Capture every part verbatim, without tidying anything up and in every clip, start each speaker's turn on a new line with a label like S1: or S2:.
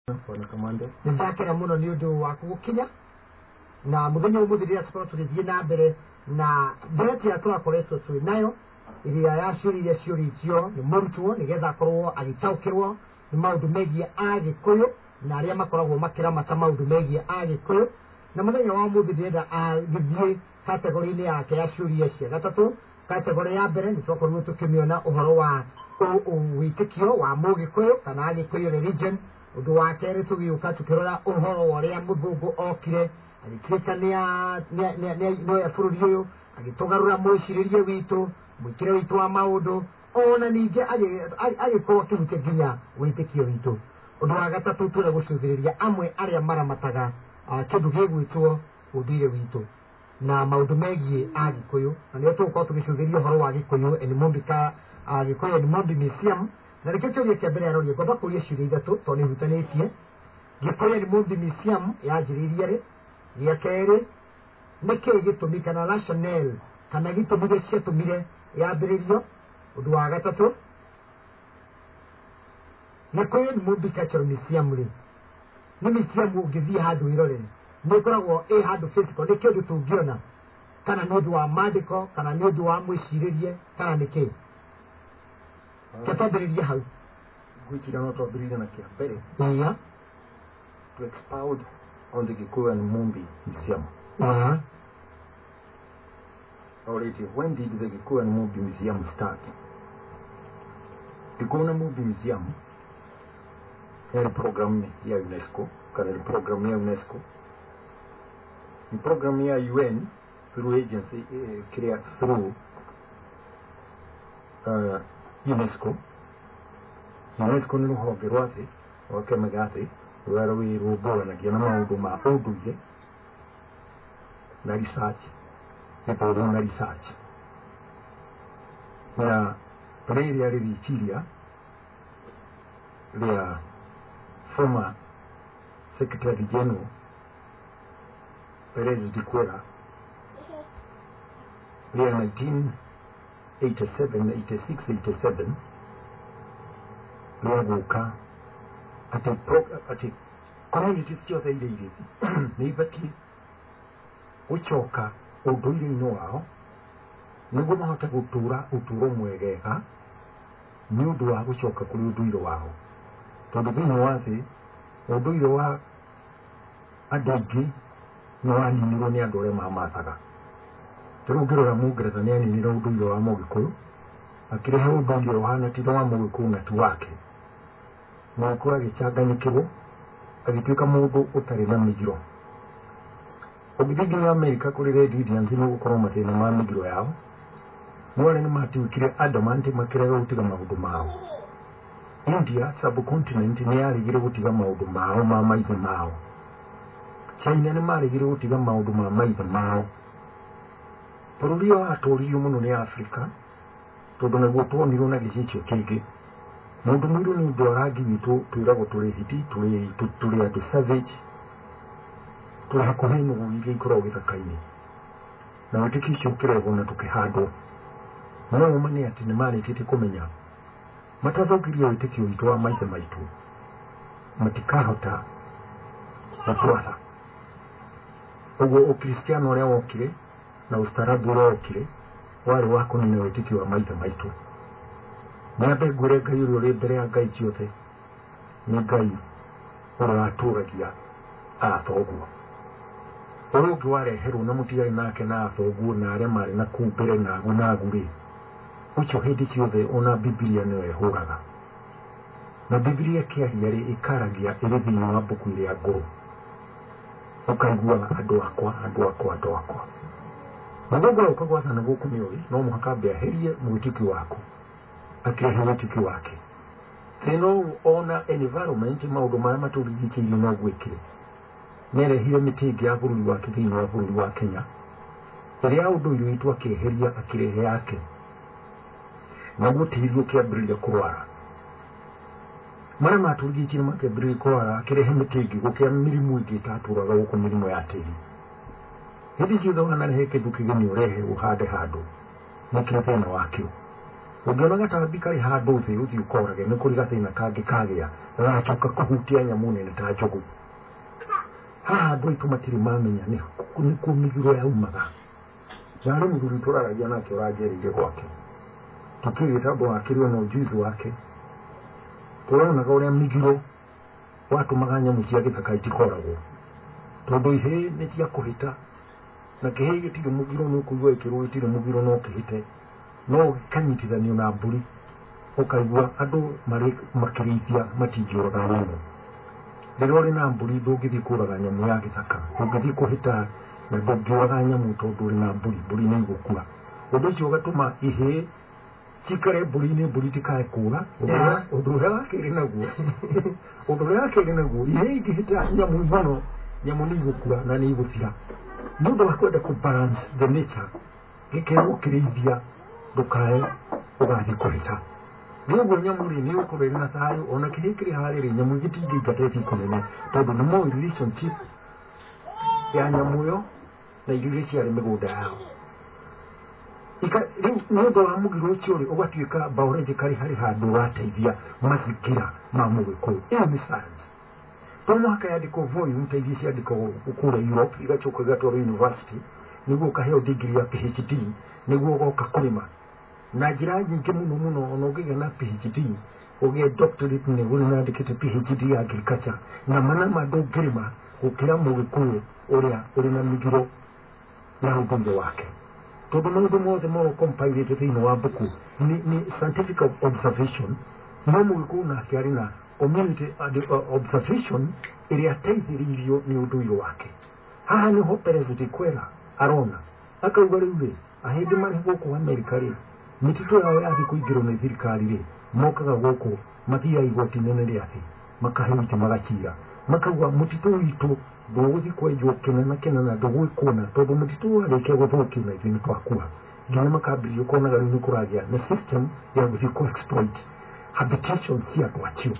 S1: Bwana Kamande.
S2: Nindakira muno ni undu wa kugukinya na muthenya umuthi rira tukorwo tugithie na mbere na mbere ya turakoretwo twi nayo iria yacurire ciuri icio ni murutwo nigetha akorwo agitaukirwo ni maundu megie agikuyu na aria makoragwo makiramata maundu megie agikuyu na muthenya wa umuthi ndirenda agithie kategori-ini yake ya ciuria cia gatatu. Kategori ya mbere ni twakorirwo tukimiona uhoro wa witikio wa mugikuyu kana agikuyu religion. Undu wa kere tugiuka tukirora uhoro uria muthungu okire agituika nia nia nia bururi uyu agitugarura mwiciririe witu mwikire witu wa maundu ona ninge agikorwo akihutia nginya witikio witu. Undu wa gatatu ture gucugiriria amwe aria maramataga kindu gigwitwo undire witu na maundu megie agikuyu na nio tugukorwo tugicugiriria uhoro wa gikuyu enimondika agikuyu enimondi museum. Na reke turie kia mbere aroria ngomba kuria ciuria ithatu to ni hutanitie gikuyu enimondi museum yanjiririe ri ya kere niki gitumi kana rationale kana gitumi gä ciatumire yambiririo. Undu wa gatatu gikuyu enimondi cultural museum ri ni museum ungithie handu irore ni ikoragwo i handu physical ni kindu tungiona kana ni undu wa mandiko kana ni undu wa mwiciririe kana niki Katambiriria hau.
S1: Gwikira no twambiririe na kia mbere.
S2: Yeah.
S1: To expound on the Gikuyu Enimondi Museum.
S2: Uh-huh.
S1: Already, when did the Gikuyu Enimondi Museum start? The Gikuyu Enimondi Museum era program ya UNESCO, kana era program ya UNESCO. The program ya U N through agency uh, create through uh, UNESCO. UNESCO ni ruhonge rwa thi rwa kĩama gĩa thĩ rũrĩa rũrũmbũyanagia na maũndũ ma ũndũire na research gĩthomo na research na rĩrĩa rĩrĩciria rĩa former Secretary General Perez de Cuellar rĩa nineteen eighty-seven, eighty-six, eighty-seven rĩaguka atĩ atĩ communities ciothe iria irĩ nĩ ibatiĩ gũcoka ũndũire-inĩ wao nĩguo mahote gũtũũra ũtũũro mwegega nĩ ũndũ wa gũcoka kũrĩ ũndũire wao. Tondũ thĩinĩ wa thĩ ũndũire wa andũ aingĩ nĩ waninirwo nĩ andũ arĩa mamathaga. Tero ngirora Mũngeretha nĩ aninire ũndũire wa Mũgĩkũyũ akĩrehe ũndũire ũhana ti wa Mũgĩkũyũ na ti wake na akora agĩchanganyĩkĩrwo agĩtuĩka mũndũ ũtarĩ na mĩgiro. Ũgĩthiĩ nginya Amerika kũrĩ Red Indians nĩ gũkorwo mathĩna ma mĩgiro yao mwarĩ nĩ matuĩkire adamant makĩrega gũtiga maũndũ mao. India subcontinent nĩ yarigire gũtiga maũndũ mao ma maithe mao. China nĩ marigire gũtiga maũndũ ma maithe mao. Bũrũri ũyũ watũũririo mũno nĩ Afrika tondũ naguo tuonirwo na gĩcicio kĩngĩ. Mũndũ mũirũ nĩ ũndũ wa rangi witũ twĩragwo tũrĩ hiti tũrĩ andũ savage tũrĩ hakuhĩ nũgũ iria ikoragwo gĩthaka-inĩ na wĩtĩkio ũcio ũkĩrehwo na tũkĩhandwo. No ũma nĩ atĩ nĩ marĩkĩtie kũmenya matathokirie wĩtĩkio witũ wa maithe maitũ matikahota gũtwatha. Ũguo ũkristiano ũrĩa wokire na ustaarabu ũrĩa wokire warĩ wa kũnina wĩtĩkio wa maithe maitũ. Nyambe ngwĩre Ngai ũrĩa ũrĩ mbere ya Ngai ciothe nĩ Ngai ũrĩa watũũragia athoguo. Ũrĩa ũngĩ wareherwo na mũtiarĩ nake na athoguo na arĩa marĩ na kũu mbere naguo nagu-rĩ, ũcio hĩndĩ ciothe ona Bibilia nĩyo ĩhũraga. Na Bibilia kĩaria-rĩ ĩkaragia ĩrĩ thĩinĩ wa mbuku ĩrĩa ngũrũ. Ũkaigua andũ akwa andũ akwa andũ akwa. Mũthũngũ ũyũ ũkagwathana gũkũ nĩũĩ no mũhaka ambe aherie mwĩtĩkio waku akĩrehe wĩtĩkio wake. Teno ona environment maũndũ marĩa matũrigicĩirie no gwĩkire. Nĩarehire mĩtĩ ĩngĩ ya bũrũri wake thĩinĩ wa bũrũri wa Kenya ĩrĩa ũndũire witũ akĩeheria akĩrehe yake naguo tĩri ũkĩambĩrĩria kũrwara. Marĩa matũrigicĩirie makĩambĩrĩria kũrwara akĩrehe mĩtĩ ĩngĩ gũkĩra mĩrimũ ĩngĩ ĩtatũraga gũkũ mĩrimũ ya tĩri. Hĩndĩ ciothe wanarehe kĩndũ kĩgeni ũrehe ũhande handũ nĩkĩo thĩna wakĩo. Ũngĩona gatambi karĩ handũ thĩ ũthiĩ ũkorage nĩ kũrĩ gathĩna kangĩ kagĩa gagacoka kũhutia nyamũ nene ta njogu. Haha andũ aitũ matirĩ mamenya nĩ kuo mĩgiro yaumaga. Narĩ mũthuri tũraragia nake ũranjereire gwake, tũkĩrĩta ũndũ wakĩrĩ ona ũjuici wake, tũronaga ũrĩa mĩgiro watũmaga nyamũ cia gĩthaka itikoragwo, tondũ ihĩĩ nĩ cia kũhĩta, na kĩhĩĩ gĩtirĩ mũgiro nĩ ũkũigua gĩkĩrwo gĩtirĩ mũgiro no kĩhĩte, no gĩkanyitithanio na mbũri ũkaigua andũ marĩ makĩrĩithia matingĩũraga nyamũ. Rĩrĩa ũrĩ na mbũri ndũngĩthiĩ kũũraga nyamũ ya gĩthaka, ndũngĩthiĩ kũhĩta na ndũngĩũraga nyamũ tondũ ũrĩ na mbũri, mbũri nĩ igũkua. Ũndũ ũcio ũgatũma ihĩĩ cikare mbũri-inĩ, mbũri itikae kũũra. Ũndũ ũrĩa wa kerĩ naguo ũndũ ũrĩa wa kerĩ naguo ihĩĩ ingĩhĩta nyamũ igũno, nyamũ nĩ igũkua na nĩ igũthira. Nĩ ũndũ wa kwenda kũ-balance the nature, gĩkĩro ũkĩrĩithia ndũkae ũgathiĩ kũhĩta. Nĩguo nyamũ rĩ nĩ ũkorwo ĩrĩ na thayũ, ona kĩhĩĩ kĩrĩ harĩa rĩ nyamũ gĩtingĩingata ĩthiĩ kũnene, tondũ nĩ moĩ relationship ya nyamũ ĩyo na irio iria ciarĩ mĩgũnda yao. Rĩu nĩ ũndũ wa mũgiro ũcio rĩ ũgatuĩka biologically harĩ handũ ũrateithia mathingira ma Mũgĩkũyũ. Ĩyo nĩ science. To mũhaka yandĩkwo volume ta iria ciandĩkagwo kũrĩa Europe igacoka igatwarwo university nĩguo ũkaheo degree ya PhD nĩguo ũgoka kũrĩma. Na njĩra nyingĩ mũno mũno ona ũngĩgĩa na PhD ũgĩe doctorate nĩguo nĩandĩkĩte PhD ya agriculture, na mana ma ndũngĩrĩma gũkĩra Mũgĩkũyũ ũrĩa ũrĩ na mĩgiro ya ũndũire wake. Tondũ maũndũ mothe moro compiled thĩinĩ wa mbuku nĩ scientific observation, no Mũgĩkũyũ nake arĩ na community observation ĩrĩa ateithĩrĩirio nĩ ũndũire wake. Haha nĩho Perez de Cuellar arona akauga rĩu rĩ ahĩndĩ marĩ gũkũ Amerika rĩ mĩtitũ yao yathiĩ kũingĩrwo nĩ thirikari rĩ mokaga gũkũ mathiaga igoti inene rĩa thĩ makaheo itĩ magacira, makauga mũtitũ witũ ndũgũthiĩ kwenjwo kĩnene kĩnene ndũgwĩkũna tondũ mũtitũ warĩkia gũthũkio na ithuĩ nĩtwakua. Nginya makambĩrĩria ũkonaga rĩu nĩ kũragĩa na system ya gũthiĩ kũ-exploit habitation cia andũ acio.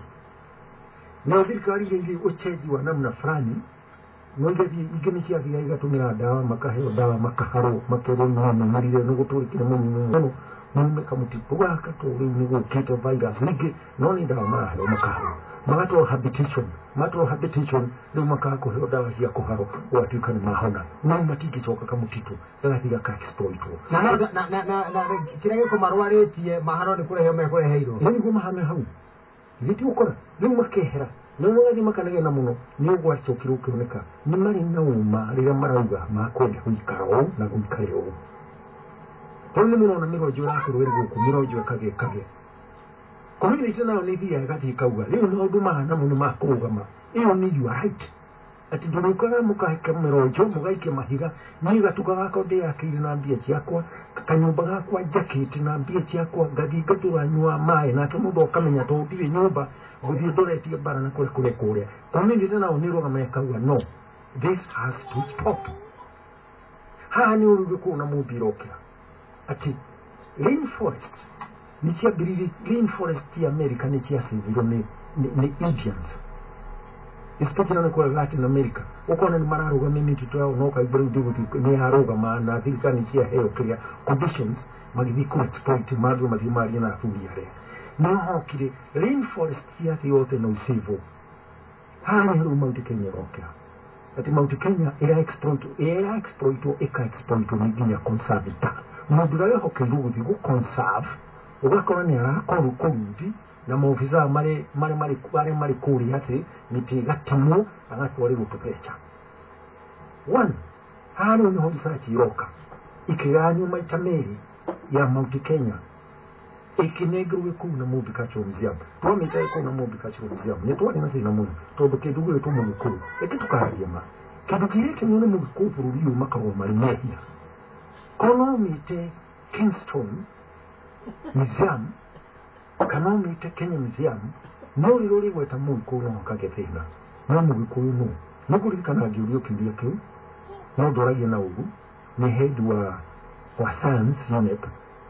S1: Na thirikari iria ũcenji wa namna fulani no igathiĩ ingĩ nĩ ciathiaga igatũmĩra ndawa makaheo ndawa makaharwo makerwo nĩmamenyerire nĩ gũtũrĩkire mũnyinyi mũno mume kamũtitũ gaka to rĩu nĩ gũkĩte virus ningĩ no nĩ ndawa maraheo makaharwo magatwarwo habitation matwarwo habitation rĩu makaga kũheo ndawa cia kũharwo ũgatuĩka nĩ mahona no matingĩcoka kamũtitũ gagathiĩ gaka-exploitwo.
S2: Na kĩrĩa gĩkũmarwarĩtie mahano nĩ kũreheo mekũreheirwo
S1: rĩu nĩguo mahame hau gĩtigũkora rĩu makehera rĩu mũgathi makanegena mũno nĩ ũgwacokire ũkĩoneka nĩ marĩ na ũma rĩrĩa marauga makwenda gũikara ũũ na gũikare ũũ. Tondũ nĩ mũrona mĩronjo ĩrakũrwo ĩrĩ gũkũ mĩronjo ĩkagĩa ĩkagĩa. Community nayo nĩ ithiaga ĩgathiĩ ikauga rĩu maũndũ mahana mũno ma kũrũgama ĩyo nĩ you are right. Atĩ ndũrĩũkaga mũkaheka mĩronjo mũgaikia mahiga niĩ gatuka gakwa ndĩyakĩire na mbia ciakwa kanyũmba gakwa njakĩte na mbia ciakwa ngathiĩ ngatũranyua maĩ nake mũndũ akamenya tondũ ndirĩ nyũmba gũthiĩ ndoretie mbara na kũrĩa kũrĩa kũrĩa. Community nao nĩ ĩrũgama ĩkauga no this has to stop. Haha nĩ ũruge kũu na mũmbira ũkĩra atĩ rainforest nĩ ciambĩrĩirie rainforest ya America nĩ ciacenjirwo nĩ Indians especially na kũrĩa Latin America ũkona nĩ mararũgamia mĩtitũ yao no kaigua rĩu ndĩgũthiĩ nĩ yarũgama na thirikari ciaheo kĩrĩa conditions magĩthiĩ kũ-exploit mathũ mathiĩ maria na bũrũri arĩa nĩhokire rainforest cia thĩ yothe no icĩvwo. Haha nĩ rĩu Mount Kenya ĩrokĩra atĩ Mount Kenya ĩra-exploitwo ĩka-exploitwo nĩ nginya conservator mũndũ ũrĩa wehokeirwo gũthiĩ gũ-conserve ũgakora nĩ arakorwo kũrundi na maobica marĩ marĩ kũrĩa atĩ mĩtĩ ĩgatemwo agatwarĩrwo tũbeca. One, haha rĩu nĩho research iroka ĩkĩganyo maita merĩ ya Mount Kenya ĩkĩnengerwo kũu na Mũmbi Cultural Museum. Twamĩta kũu na Mũmbi Cultural Museum nĩ twarĩ na thĩna mũno tondũ kĩndũ gĩgĩtwo Mũgĩkũyũ ĩkĩ tũkaragia ma kĩndũ kĩrĩkĩ nĩ Mũgĩkũyũ bũrũri ũyũ makorwo marĩ mehia kono mĩte Kingston Museum kana mĩte Kenya Museum no rĩrĩ rĩgweta Mũgĩkũyũ no hakage thĩna no Mũgĩkũyũ no nĩ kũririkana ngĩũrio kĩũria kĩu no ndoragia na ũgu nĩ head wa wa science unit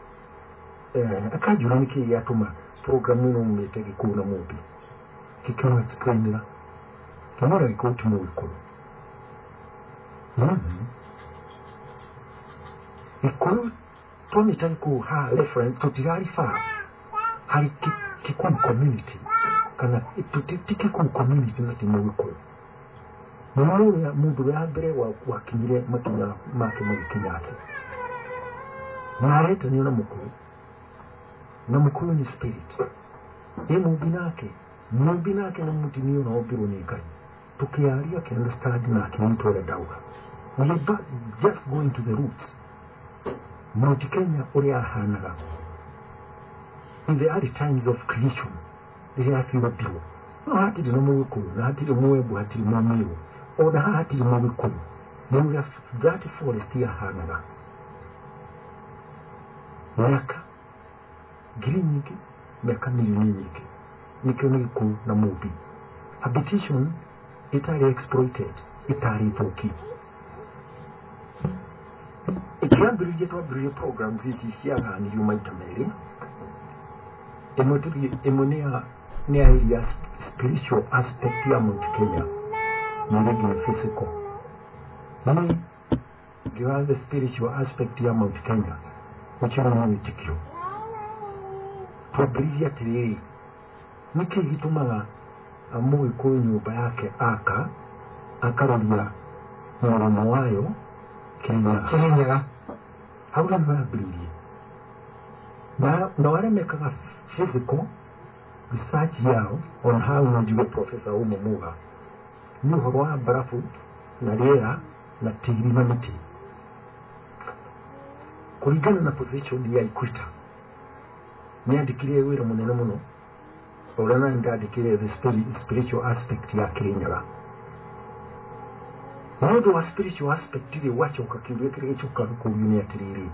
S1: akanjũra nĩkĩ gĩatũma program ĩno mĩte Gĩkũyũ na Mũmbi gĩkĩrwo explainĩra kĩmwĩra Gĩkũyũ ti Mũgĩkũyũ. Gĩkũyũ twamita ku ha reference tutirari fa hari kikumu community kana tutitike ku community na timu wiko mwana ya mundu ya mbere wa wakinyire makinya make mu kinyake mareta ni na mukuru na mukuru ni spirit e mubinake mubinake na mutiniyo na obiro ni kai tukialia ke understand na kinitore dauka we are just going to the roots Mount Kenya uria hanaga in the early times of creation they are few people no hatiri no mukuru na hatiri muwebu hatiri mamiru oda hatiri mukuru no ya that forest ya hanaga miaka giri nyingi miaka milioni nyingi nikoni ku na mubi habitation itari exploited itari toki ikiambirije twabirije programs isi siyaga ni yumaita meri emoturi emonia ni area spiritual aspect ya Mount Kenya ni physical nani given the spiritual aspect ya Mount Kenya uchana ni tikio twabirije tiri niki gitumaga amoe ko nyumba yake aka akarolia mwana wayo Kenya Kenya hauna mabili na na wale meka physical research yao on how ndio professor Umo Muga ni horwa barafu na lea na tiri na miti kulingana na position ya Ikwita ni andikire wira munene muno orana ndadikire the spiritual aspect ya Kenya Modo wa spiritual aspect ile wacho kakindwe kile choka ku unity ile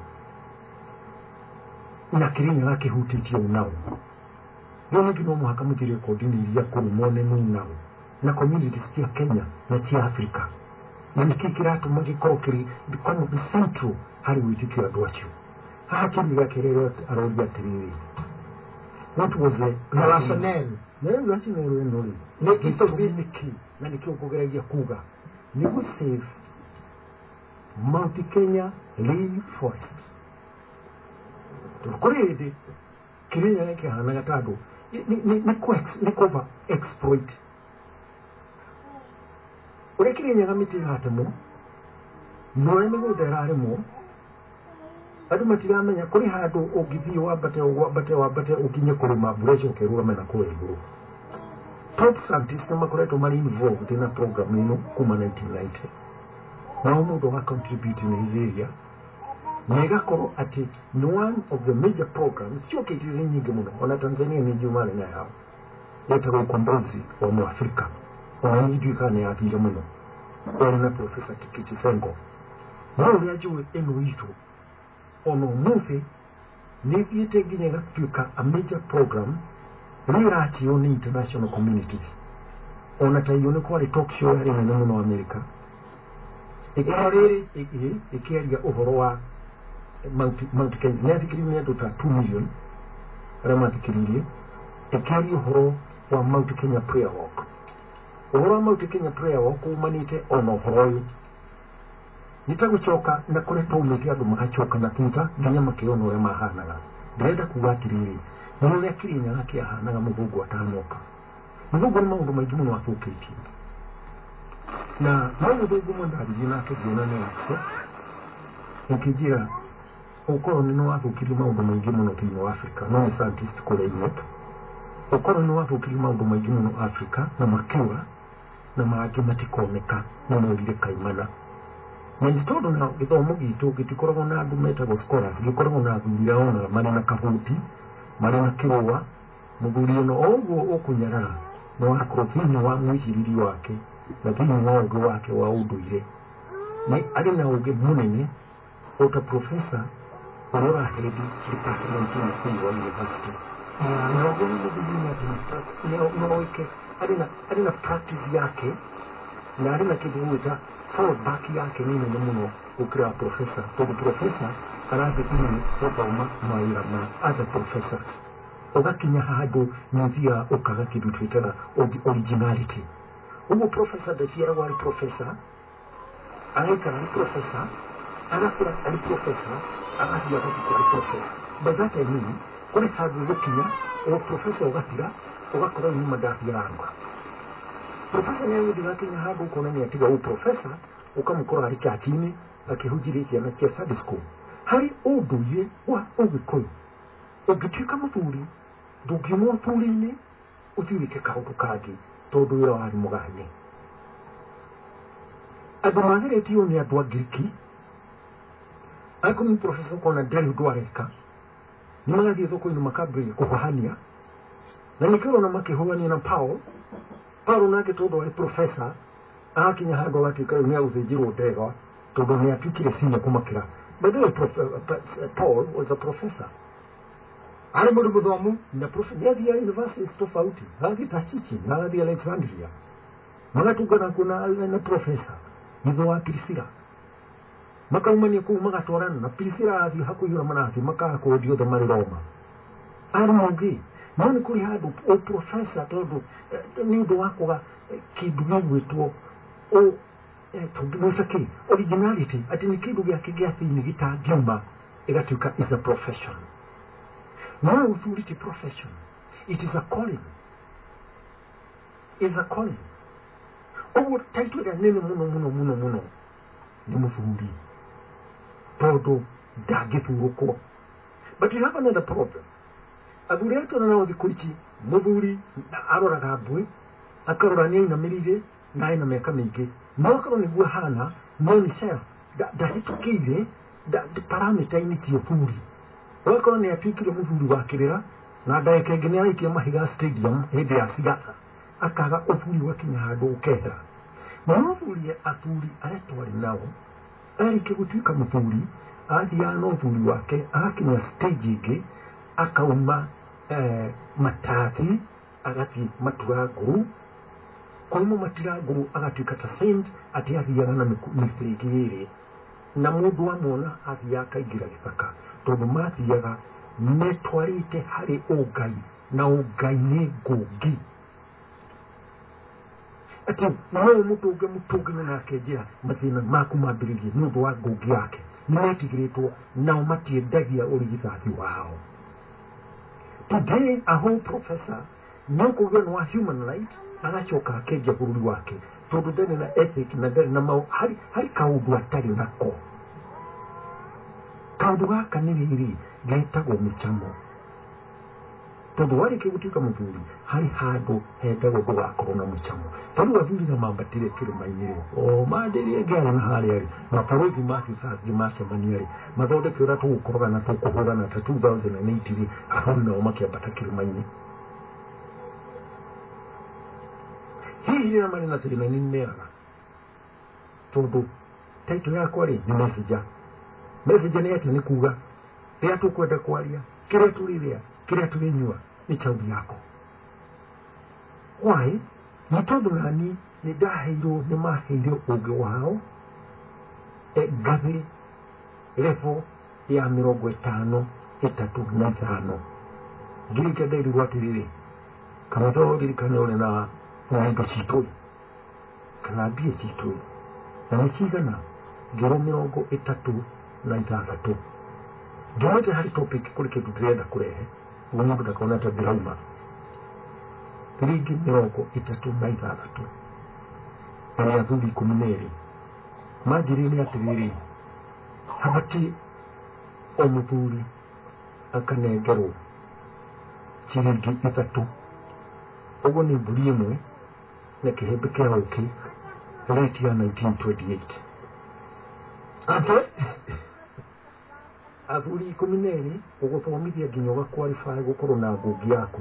S1: na kirinyo lake hutitio nao yone kino mwaka mutire ko dini ya ko mone nao na community ya Kenya na ya Afrika na nikikira to mji ko kiri bikano the central hali witiki ya dwacho hakini ya kelele arodia tiri what was the rationale nero rationale nero nekito biniki na nikiokogereja kuga ni save Mount Kenya rainforest tukurede Kenya yake hana gatado ni ni ni ko ni cover exploit ore Kenya ngamiti hatamo nore ngo deraremo adu matiramenya kuri hado ogithi wabate wabate wabate ukinye kuri maburesho kerura mena ko iguru top scientists makoreto mari involved in a program ino kuma nineteen ninety na umudo wa contribute in his area mega koro ati one of the major programs sio kitu nyingi mno ona Tanzania ni jumane na yao yote kwa ukombozi wa Mwafrika wanajulikana ya pili mno na professor Tikiti Sengo wao yajue eno hicho ono mufe ni viete ginega tuka a major program Lirachi on international communities. Ona tayone kwa talk show yari na muno America. Ekari eki ekari ya ohorowa Mount Mount Kenya nafikiri ni tota two million. Rama tikiri. Ekari ohoro wa Mount Kenya prayer walk. Ohoro Mount Kenya prayer walk umanite ono horoyo. Nitaguchoka na kule tumeke adu makachoka na kinta nyama kiono re mahana. Ndenda kuwatiriri. None Kenya yake hana mugugu atanoka. Mugugu ni maundu maingi muno afukiti. Na maundu gumu ndari na kugena ne akso. Ukijira ukoro ni no afukiri maundu maingi muno kino Afrika, no scientist kole inoto. Ukoro ni afukiri maundu maingi muno Afrika na makiwa na mathematikoneka na mulire kaimana. Nindi todo na githomo gitu gitikoragwo na andu metagwo scholars, gikoragwo na andu iraona manena kahuti marina kirowa muguri no ogwo okunyarara no akrofini wa mwishiriri wake lakini ngogo wake wa uduire ni alina uge munene ota professor orora hedi department ya university na ogwo muguri na no no wike alina alina practice yake na alina kiduta for back yake nini no muno ukira professor to professor arabe kini kwa uma maira ma other professors ogakinya hado nzia okaga kidu twitera originality ubu professor da sira wali professor anaika ni professor anafura ali professor agathia gathikore professor. By that I mean kuri handu gukinya o professor ugathira ugakorwo ni mandathi yaranga. Professor ni ndi gakinya handu ukona ni atiga o professor ukamukora ari chachini akihujire ciana cia Sunday school. Hari unduye wa ugikuyu ugituika muthuri ndungimwo muthuri-ini uthirike kaundu kangi tondu wira wari muganye. Andu magiretio ni andu a Giriki akomi professor kona ndari undu areka ni magathie thoko-ini makambĩrĩria kuhania na nikĩrwo na makĩhũrania na Paul. Paul nake tondu ari professor akinya handu agatuika ni agũthĩnjĩrwo ndegwa tondu ni atuikire sinya kumakĩra. By the way, Paul was a professor. Ari mundu muthomu na professor ya university tofauti hadi Tachichi na hadi Alexandria. Magatungana kuna na professor nitho wa Priscilla. Makaumania kuu magatwarana na Priscilla athi hakuhira manathi makakodio the mari Roma. Ari mungi nani kuri handu o professor tondu ni undu wa kuga kindu gĩgwĩtwo o tondũ originality ati ni kindu gĩake gĩa thĩinĩ gĩtangiuma igatuĩka is a profession. No authority profession. It is a calling. Is a calling. Owo title ya nene muno muno muno muno ni muthuri tondu ndangĩthurũkwo. But we have another problem. Athuri acio na nao thikũ ici muthuri aroraga mbui akarora ni ainamĩrĩire na ena mĩaka mĩingĩ no akorwo nĩguo hana no ni self ndahĩtũkĩire parameter-inĩ cia ũthuri. Wakorwo ni atuikire muthuri wa kĩrĩra na ndagĩka ĩngĩ nĩ araikia mahiga stadium hĩndĩ ya siasa akaga ũthuri wakinya handũ ũkehera. Na mũthuri athuri arĩa twarĩ nao arĩkia gũtuĩka mũthuri athiaga na ũthuri wake agakinya stage ĩngĩ akauma matathi agathiĩ maturangũrũ koima maturangũrũ agatuĩka ta saint atĩ athiaga na mĩbĩrĩngĩ ĩrĩ na mũndũ amwona athiaga akaingĩra gĩthaka tondu mathiaga metwarĩte harĩ ũngai na ũngai nĩ ngũngi. Ati no mũndũ ũngĩ mũtũngĩ nake njĩra mathĩna maku mambĩrĩrie nĩ ũndũ wa ngũngi yake nĩmetigĩrĩtwo nao matiendagia ũrigithathi wao. Today a whole professor no kũgĩa wa human right agacoka akengia bũrũri wake tondu ndarĩ na ethic na ndarĩ na mau hari hari kaũndũ atarĩ nako. Kaundu gaka nĩ rĩrĩ getagwo mũcamo tondu warĩkia gũtuĩka mũthuri harĩ handũ hetagwo ndũgakorwo na mũcamo. Tondu athuri na mambatire kĩrĩma-inĩ rĩ o mandĩrĩe ngara na harĩa rĩ mabarothi mathi macemania rĩ mathondeke ũrĩa tũgũkorogana na tũkũhũrana ta two thousand eight rĩ ahau nao makĩambata kĩrĩma-inĩ. Hihi rĩrĩa marĩ na thĩna nĩ nĩaga tondu title yakwa rĩ nĩ messenger. Messenger ni ati ni kuga ria tukwenda kwaria kiria turiria kiria turinyua ni chauri yako. Why? Ni tondu nani ni ndaheirwo ni maheirwo ũngĩ wao e gathi level ya mirongo ĩtano ĩtatũ na ithano. Ngiri kenda irirwo atĩrĩrĩ kana to ririkane ũrĩ na ng'ombe citũ kana mbia citũ na nĩ cigana ngiri mĩrongo ĩtatũ na ithathatũ. Ndote hari topic kuri kindu ndĩrenda kũrehe mũndũ ndakona ta ndĩrauma ringi mĩrongo ĩtatũ na ithathatũ na nĩ athuri ikũmi na erĩ manjĩrĩire atĩrĩrĩ habati o mũthuri akanengerwo ciringi ithatũ. Ũguo nĩ mbũri ĩmwe na kĩhembe kĩa ũkĩ rate ya nineteen twenty-eight. Ate athuri ikũmi na erĩ ũgũthomithia nginya ũgakwalify gũkorwo na ngũngi yaku.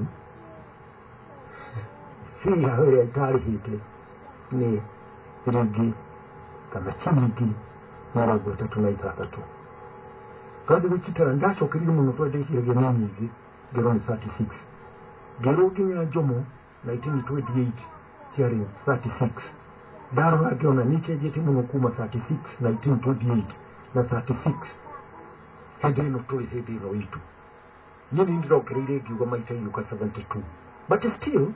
S1: Fia ĩrĩa ĩtarĩhĩte nĩ ciringi kana ciringi mĩrongo ĩtatũ na ithathatũ. Kandi gũcitara ndacokerire mũno tondũ ndĩciragia nĩ nyingĩ ngero nĩ thirty-six. Ngero nginya Njomo nineteen twenty-eight ciarĩ thirty-six. Ndarora ngĩona nĩ cenjetie mũno kuma thirty-six nineteen twenty-eight na thirty-six. Hĩndĩ ĩno tũrĩ hĩndĩ ĩno itũ niĩ nĩ ndĩrongereire ngiuga maita iũka seventy-two. But still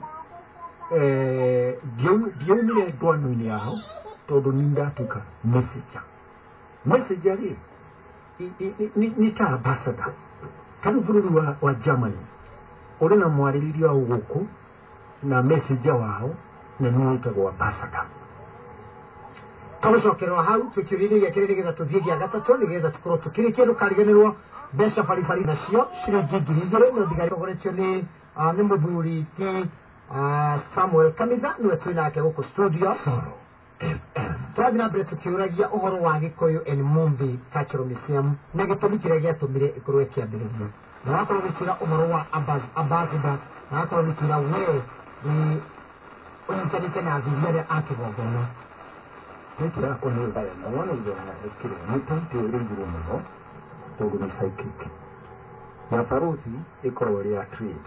S1: ndiaumire ndwano-inĩ yao tondũ nĩ ndatuĩka messenger. Messenger rĩ ni ta ambassador kanu bururu wa, wa Germany uri na mwaririria wa uguku na messenger wao na niwitagwo ambassador
S2: tũgũcokerwo hau twĩkĩrĩire gĩa kĩrĩ nĩgetha tũthiĩ gĩa gatatũ nĩgetha tũkorwo tũkĩrĩkia ndũkariganĩrwo mbeca baribari nacio ciringi ngiri igĩrĩ no thigari ũgoretio nĩ nĩ mũthuri ti Samuel Kamitha niwe twĩ nake gũkũ studio tũrathiĩ na mbere tũkĩũragia ũhoro wa Gĩkũyũ and Mumbi Cultural Museum na gĩtũmi kĩrĩa gĩatũmire ĩkorwo ĩkĩambĩrĩrio na wakorwo gĩkĩra ũhoro wa ambassador na wakorwo gĩkĩra we ũnyitanĩte na athuri arĩa a kĩgongona
S1: Niki yako ni ubaya na wana ujana ekire nitanti uringiru muno tondu ni psychic na paruthi ikoro ya trade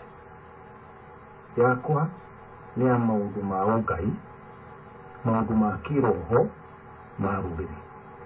S1: yakwa ni ya maundu ma ugai maundu ma kiroho ma rubiri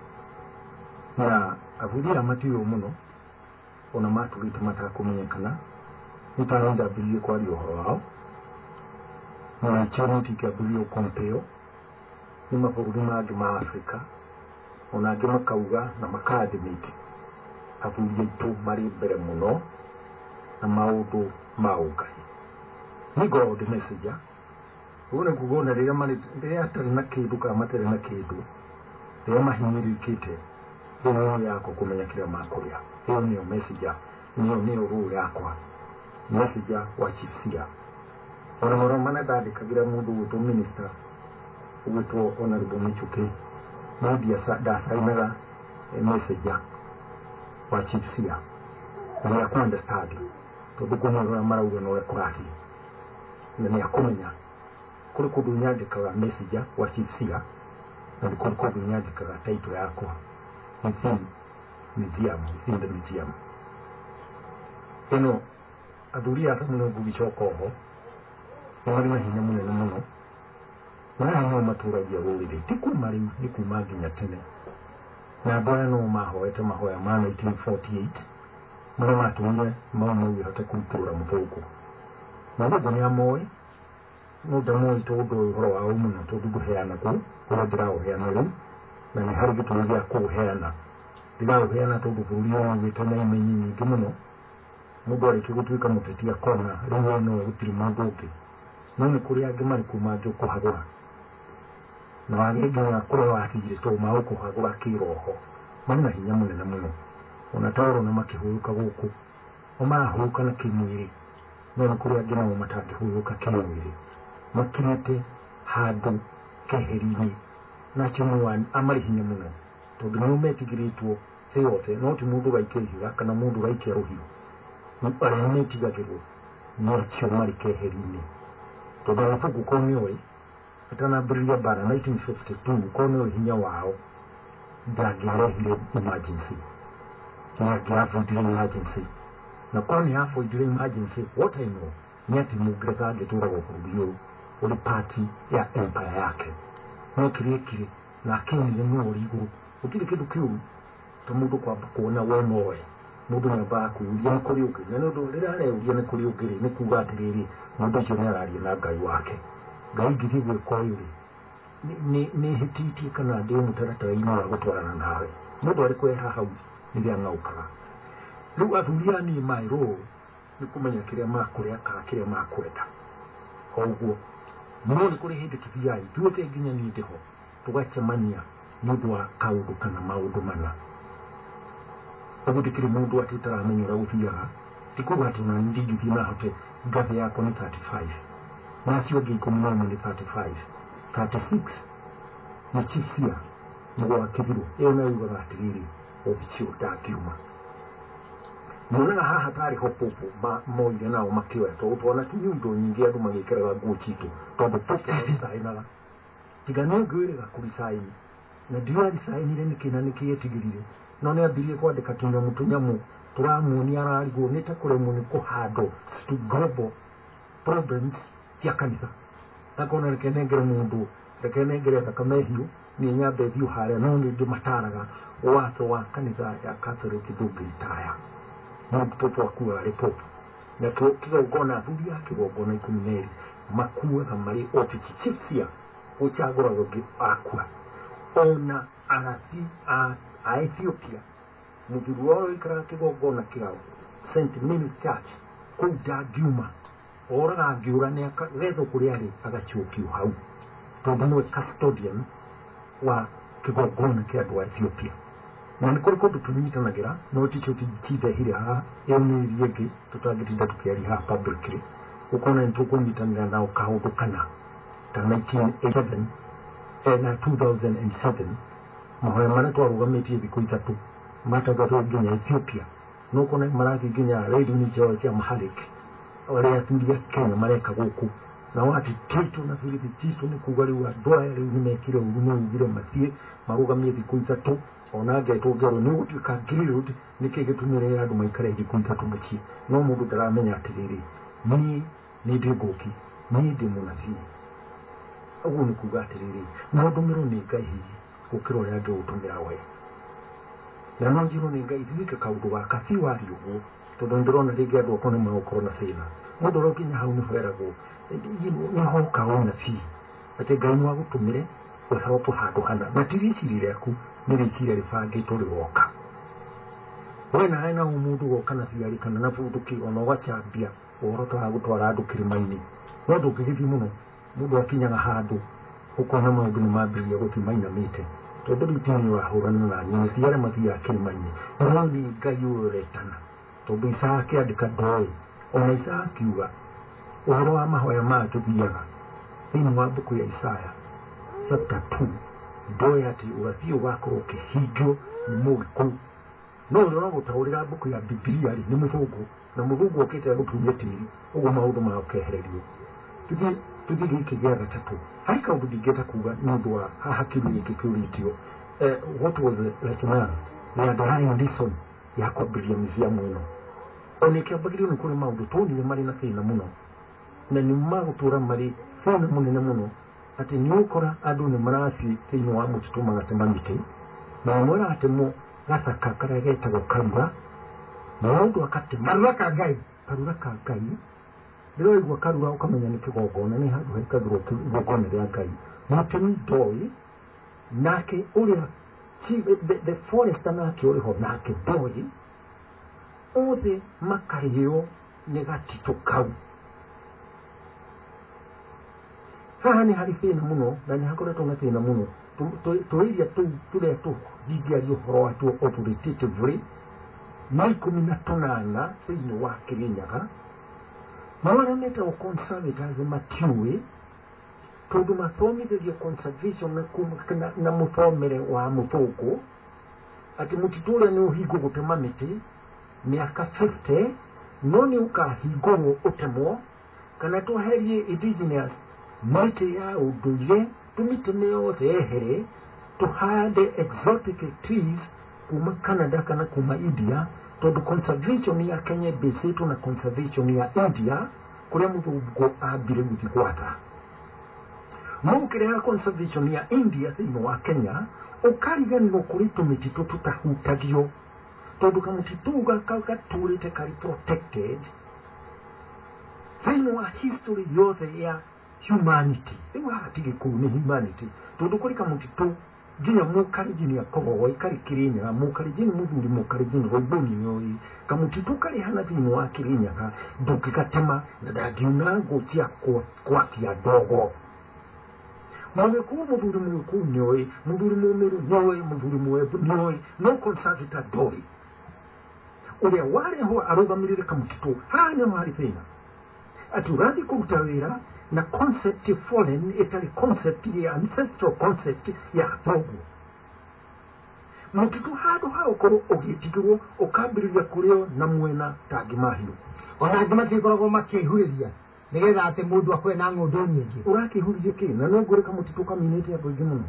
S1: na avudia matiyo muno ona maturite matakumenyekana nitaronda bilie kwa rioho wao na chano tikabulio kompeo ni mabũrũri mangĩ ma Afrika ona angĩ makauga na makathimĩte athuri aitũ marĩ mbere mũno na maũndũ ma ũngai nĩ God messenger ũguo nĩ kuuga ona rĩrĩa marĩ rĩrĩa atarĩ na kĩndũ kana matarĩ na kĩndũ rĩrĩa mahinyĩrĩkĩte thĩinĩ yako kũmenya kĩrĩa makũrĩa ĩyo nĩyo messenger nĩyo nĩyo rũũ yakwa messenger wa Chief Seer ona mũno mana ndandĩkagĩra mũndũ gwĩtwo minister uweto honorable Michuke Nadia dasainaga messenger wa Chief Seer na ya understand tondu kunyorora marauga no ekurathi na ni akumenya kuri kundu nyandikaga messenger wa Chief Seer na kuri kundu nyandikaga title yakwa within museum within the museum eno athuri ata muno gugicoka oho nĩ na hinya mũnene mũno na no maturagia rũrĩrĩ ti kuma rĩu nĩ kuma nginya tene na andũ aya no mahoete mahoya ma nineteen forty-eight marĩa matũmire mau mau ihote kũrutũrũra mũthũngũ na mũndũ nĩ amoĩ no ndamũĩ tondũ ũhoro wao mũno tondũ ngũheana kũ kũrĩa ndĩraũheana rĩu na nĩ harĩ gĩtũmi gĩa kũũheana ndĩraũheana tondũ bũrũri ũyũ ũgĩte na imenyi nyingĩ mũno mũndũ arĩkia gũtuĩka mũteti akona rĩu no gũtirĩ mũndũ ũngĩ no nĩ kũrĩ angĩ marĩ kuma angĩ kũhagũra na wagĩrĩgia kũrĩa watigire tondũ magũkũhagũra kĩroho marĩ na hinya mũnene mũno ona taoro na makĩhũyũka gũkũ o marahũyũka na kĩmwĩrĩ no nĩ kũrĩ angĩ nao matangĩhũyũka kĩmwĩrĩ makinyĩte handũ keheri-inĩ na chimwani amarĩ hinya mũno tondũ nĩo metigĩrĩtwo thĩ yothe no ti mũndũ gaikia ihiga kana mũndũ gaikia rũhiũ arĩa metigagĩrwo nĩ acio marĩ keheri-inĩ tondũ arabu gũkorwo nĩoĩ atanambĩrĩria mbara nineteen fifty-two gũkorwo nĩoĩ hinya wao ndangĩarehire emergency ndangĩavoidire emergency na korwo nĩ avoidire emergency what I know nĩ atĩ mũngeretha angĩtũragwo bũrũri ũyũ ũrĩ party ya empire yake no kĩrĩa kĩrĩ na akĩonire nĩwe ũrĩ igũrũ gũtirĩ kĩndũ kĩũru ta mũndũ kwamba kuona we nowe mũndũ nĩambaga kwĩyũria nĩ kũrĩ ũngĩ na nĩ ũndũ rĩrĩa areyũria nĩ kũrĩ ũngĩ nĩ kuuga atĩrĩrĩ mũndũ ũcio nĩ araria na Ngai wake Ngai ngĩthiĩ gwĩka ũyũ rĩ nĩ hĩtĩtie kana ndĩ mũtaratara-inĩ wa gũtwarana nawe mũndũ arĩ kwĩha hau rĩrĩa ang'aũkaga rĩu athuri aya niĩ maĩrwo nĩ kũmenya kĩrĩa makũrĩa kana kĩrĩa makwenda koguo no nĩ kũrĩ hĩndĩ tũthiaga ithuothe nginya niĩ ndĩho tũgacemania nĩ ũndũ wa kaũndũ kana maũndũ mana ũguo ndĩkĩrĩ mũndũ atĩ ũtaramenya ũrĩa gũthiaga ti kuuga atĩ ona ndingĩthiĩ na hote ngathĩ yakwa nĩ thirty-five na acio angĩ ikũmi na ũmwe nĩ thirty-five thirty-six nĩ Chief Seer mũgwakĩthirwo ĩyo nayo yugaga atĩrĩrĩ obicio ndangiuma muonaga haha tarĩ ho popo moire nao makĩoya tondũ twana ti nyundo nyingĩ andũ magĩkĩraga nguo citũ tondũ popo nĩsaĩnaga tiga no ngĩwĩrĩga kũrisaĩni na ndiwarisaĩnire nĩkĩ na nĩkĩ yetigĩrire no nĩ ambirie kwandĩka tũnyamũ tũnyamũ tũramuonia ararigwo nĩ ta kũremwo nĩ kũhandwo to global problems cia kanitha akona reke nengere mũndũ reke nengere thakame hiũ niĩ nyambe thiũ harĩa no nĩ ndĩmataraga watho wa kanitha ya Catholic ndũngĩritaya no popo akuaga rĩ popo na kĩgongona athuri a kĩgongona ikũmi na erĩ makuaga marĩ obici Chief Seer gũcagũragwo ngĩ akua ona arathi a Ethiopia muthuri wao ikara kigongona kiao Saint Mary Church kuu Dagiuma oraga angiura ni agetho kuria ari agacokio hau tondu niwe custodian wa kigongona kia andu a Ethiopia na nä kå rä kå ndå tå nyitanagä ra no ti cio tithehire haha ä nä ri ä ngä tå tangä tukiari haha publicly gå kona nä tå kå nyitanä ra nao kaå ndå kana ta nineteen eighty-seven na two thousand seven mahoya marä a twarå gamä tie thikå ithatå matangathwo nginya Ethiopia no kona marathiä nginya redio-inä ciao cia Amharic arä athuri a Kenya mareka gå kå nao ati Tito na Philip Chiso nä kuga rä u andå aya rä u nä mekire å ru nä ugire mathiä marå gamie thikå ithatå ona ngetwo ngerwo nä gå tuä ka ngirä nä kä gä tumä re andå maikare thikå ithatå må ciä no må ndå ndaramenya atä rä rä niä nä ndä ngå ki niä ndä må nabii å guo nä kuga atä rä rä no ndå mä rwo nä Ngai hihi gå kä ra å rä a angä gå tå mä ra we na no njä rwo nä Ngai thirike kaå ndå gaka si wari å guo tondå nä ndä rona rä ngä andå akwa nä magåkorwo na thä na må ndå rokinya hau nä heragwo nä hoka å nabii atä Ngai no agå tå mä re å heo tå handå hana na ti riciri rĩaku nä rĩciria rĩbangä two rä woka we nawe na må ndå goka na ciarä kana na bå ndå kä ona å gacambia å horo ta wa gå twara andå kä rä ma-inä no ndå ngä gä thiä må no må ndå akinyaga handå å kona maå ndå nä mambä rä ria gå thi mainamä te tondå rä u tinä wahå rana na nyå ci arä a mathiaga kä rä ma-inä no nä Ngai å retana tondå Isaya akä andä ka ndoä ona Isaya akiuga å horo wa mahoya maya tå thiaga thä inä wa mbå ya Isaya chapter two ndoä atä å gathiä å gakorwo å kä hingio nä må gä kå no å rä ona gå taå rä ra mbå ya Bibilia rä nä må thångå na må thångå okä te gå tumia tä ri å guo maå ndå mao kehererio tå thiä gä kä gä a gatatå harä kaå ndå ndingäenda kuga nä å ndå wa haha kä rå gä kä kä å ritio what was the rationale ya underlying reason ya kwambä ria museum ä no ona kä ambagä rio nä kå rä maå ndå tonire marä na thä na må no na nä magå tå ra marä thäna må nene må no atä nä å kora andå nä marathiä thä inä wa må titå magatema mä tä na å ratemwo gacaka karä a getagwo karura na å ndå akatema
S2: karura ka Ngai
S1: karura ka Ngai ndä roigua karura å kamenya nä kä gongona nä handå hekagärwo igongona rä a Ngai mũtemi ndoĩ nake å rä a the forester nake å rä ho nake ndoĩ othe makarä o nä gatitå kau haha nä harä thä na må no na nä hakoretwo na thä na må no tå iria tå rä a tå hingiaria å horo watuo authoritatively na ikumi na tånana thä inä wa kä rä nyaga na arä a metagwo conservators matiũĩ tondå mathomithärio conservation na må thomere wa må thångå atä må titå å rä a nä å hingå gå tema mä tä mä aka fifty no nä å kahingå rwo å temwo kana tweherie indigenous mä tä ya å ndå ire tå mä tä nä yothe ehere tå hande exotic trees kuma Canada kana kuma India tondå conservation ya Kenya mbäcätwo na conservation ya India kå rä a må thångå ambire gå thi gwatha no kä reha conservation ya India thä inä wa Kenya å kariganirwo kå rä tå mä titå tå tahutagio tondå kamå titå gaka gatå rä te karä protected thä inä wa history yothe ya humanity rä u haha tigä kå nä humanity tondå kå rä kamå titå nginya må karijini akoragwo ikarä kä rä nyaga må karijini må thuri må karijini rwaibåni nä kamå titå karä hana thä inä wa kä rä nyaga ndå kä gatema na ndangiuna ngå cia kwakia ndogo mawe kuo må thuri må kå nä oä må thuri må mä rå nä oä må thuri må embu nä oä no conservator ndoä å rä a warä ho arå gamä rä re kamå titå haha nä marä thä na atä å rathiä kå ruta wä ra na concept foreign itarĩ concept ya ancestral concept ya thoguo må titå handå ha å korwo å gä tigärwo å kambä rä ria kå rä o na mwena tangä mahiå
S2: ona angä matikoragwo makä ihå rä ria nä getha atä må ndå akwe na ng'å ndå nyingä
S1: å rakä ihå rä ria kä na no ngå rä kamå titå kaminä te andå aingä må no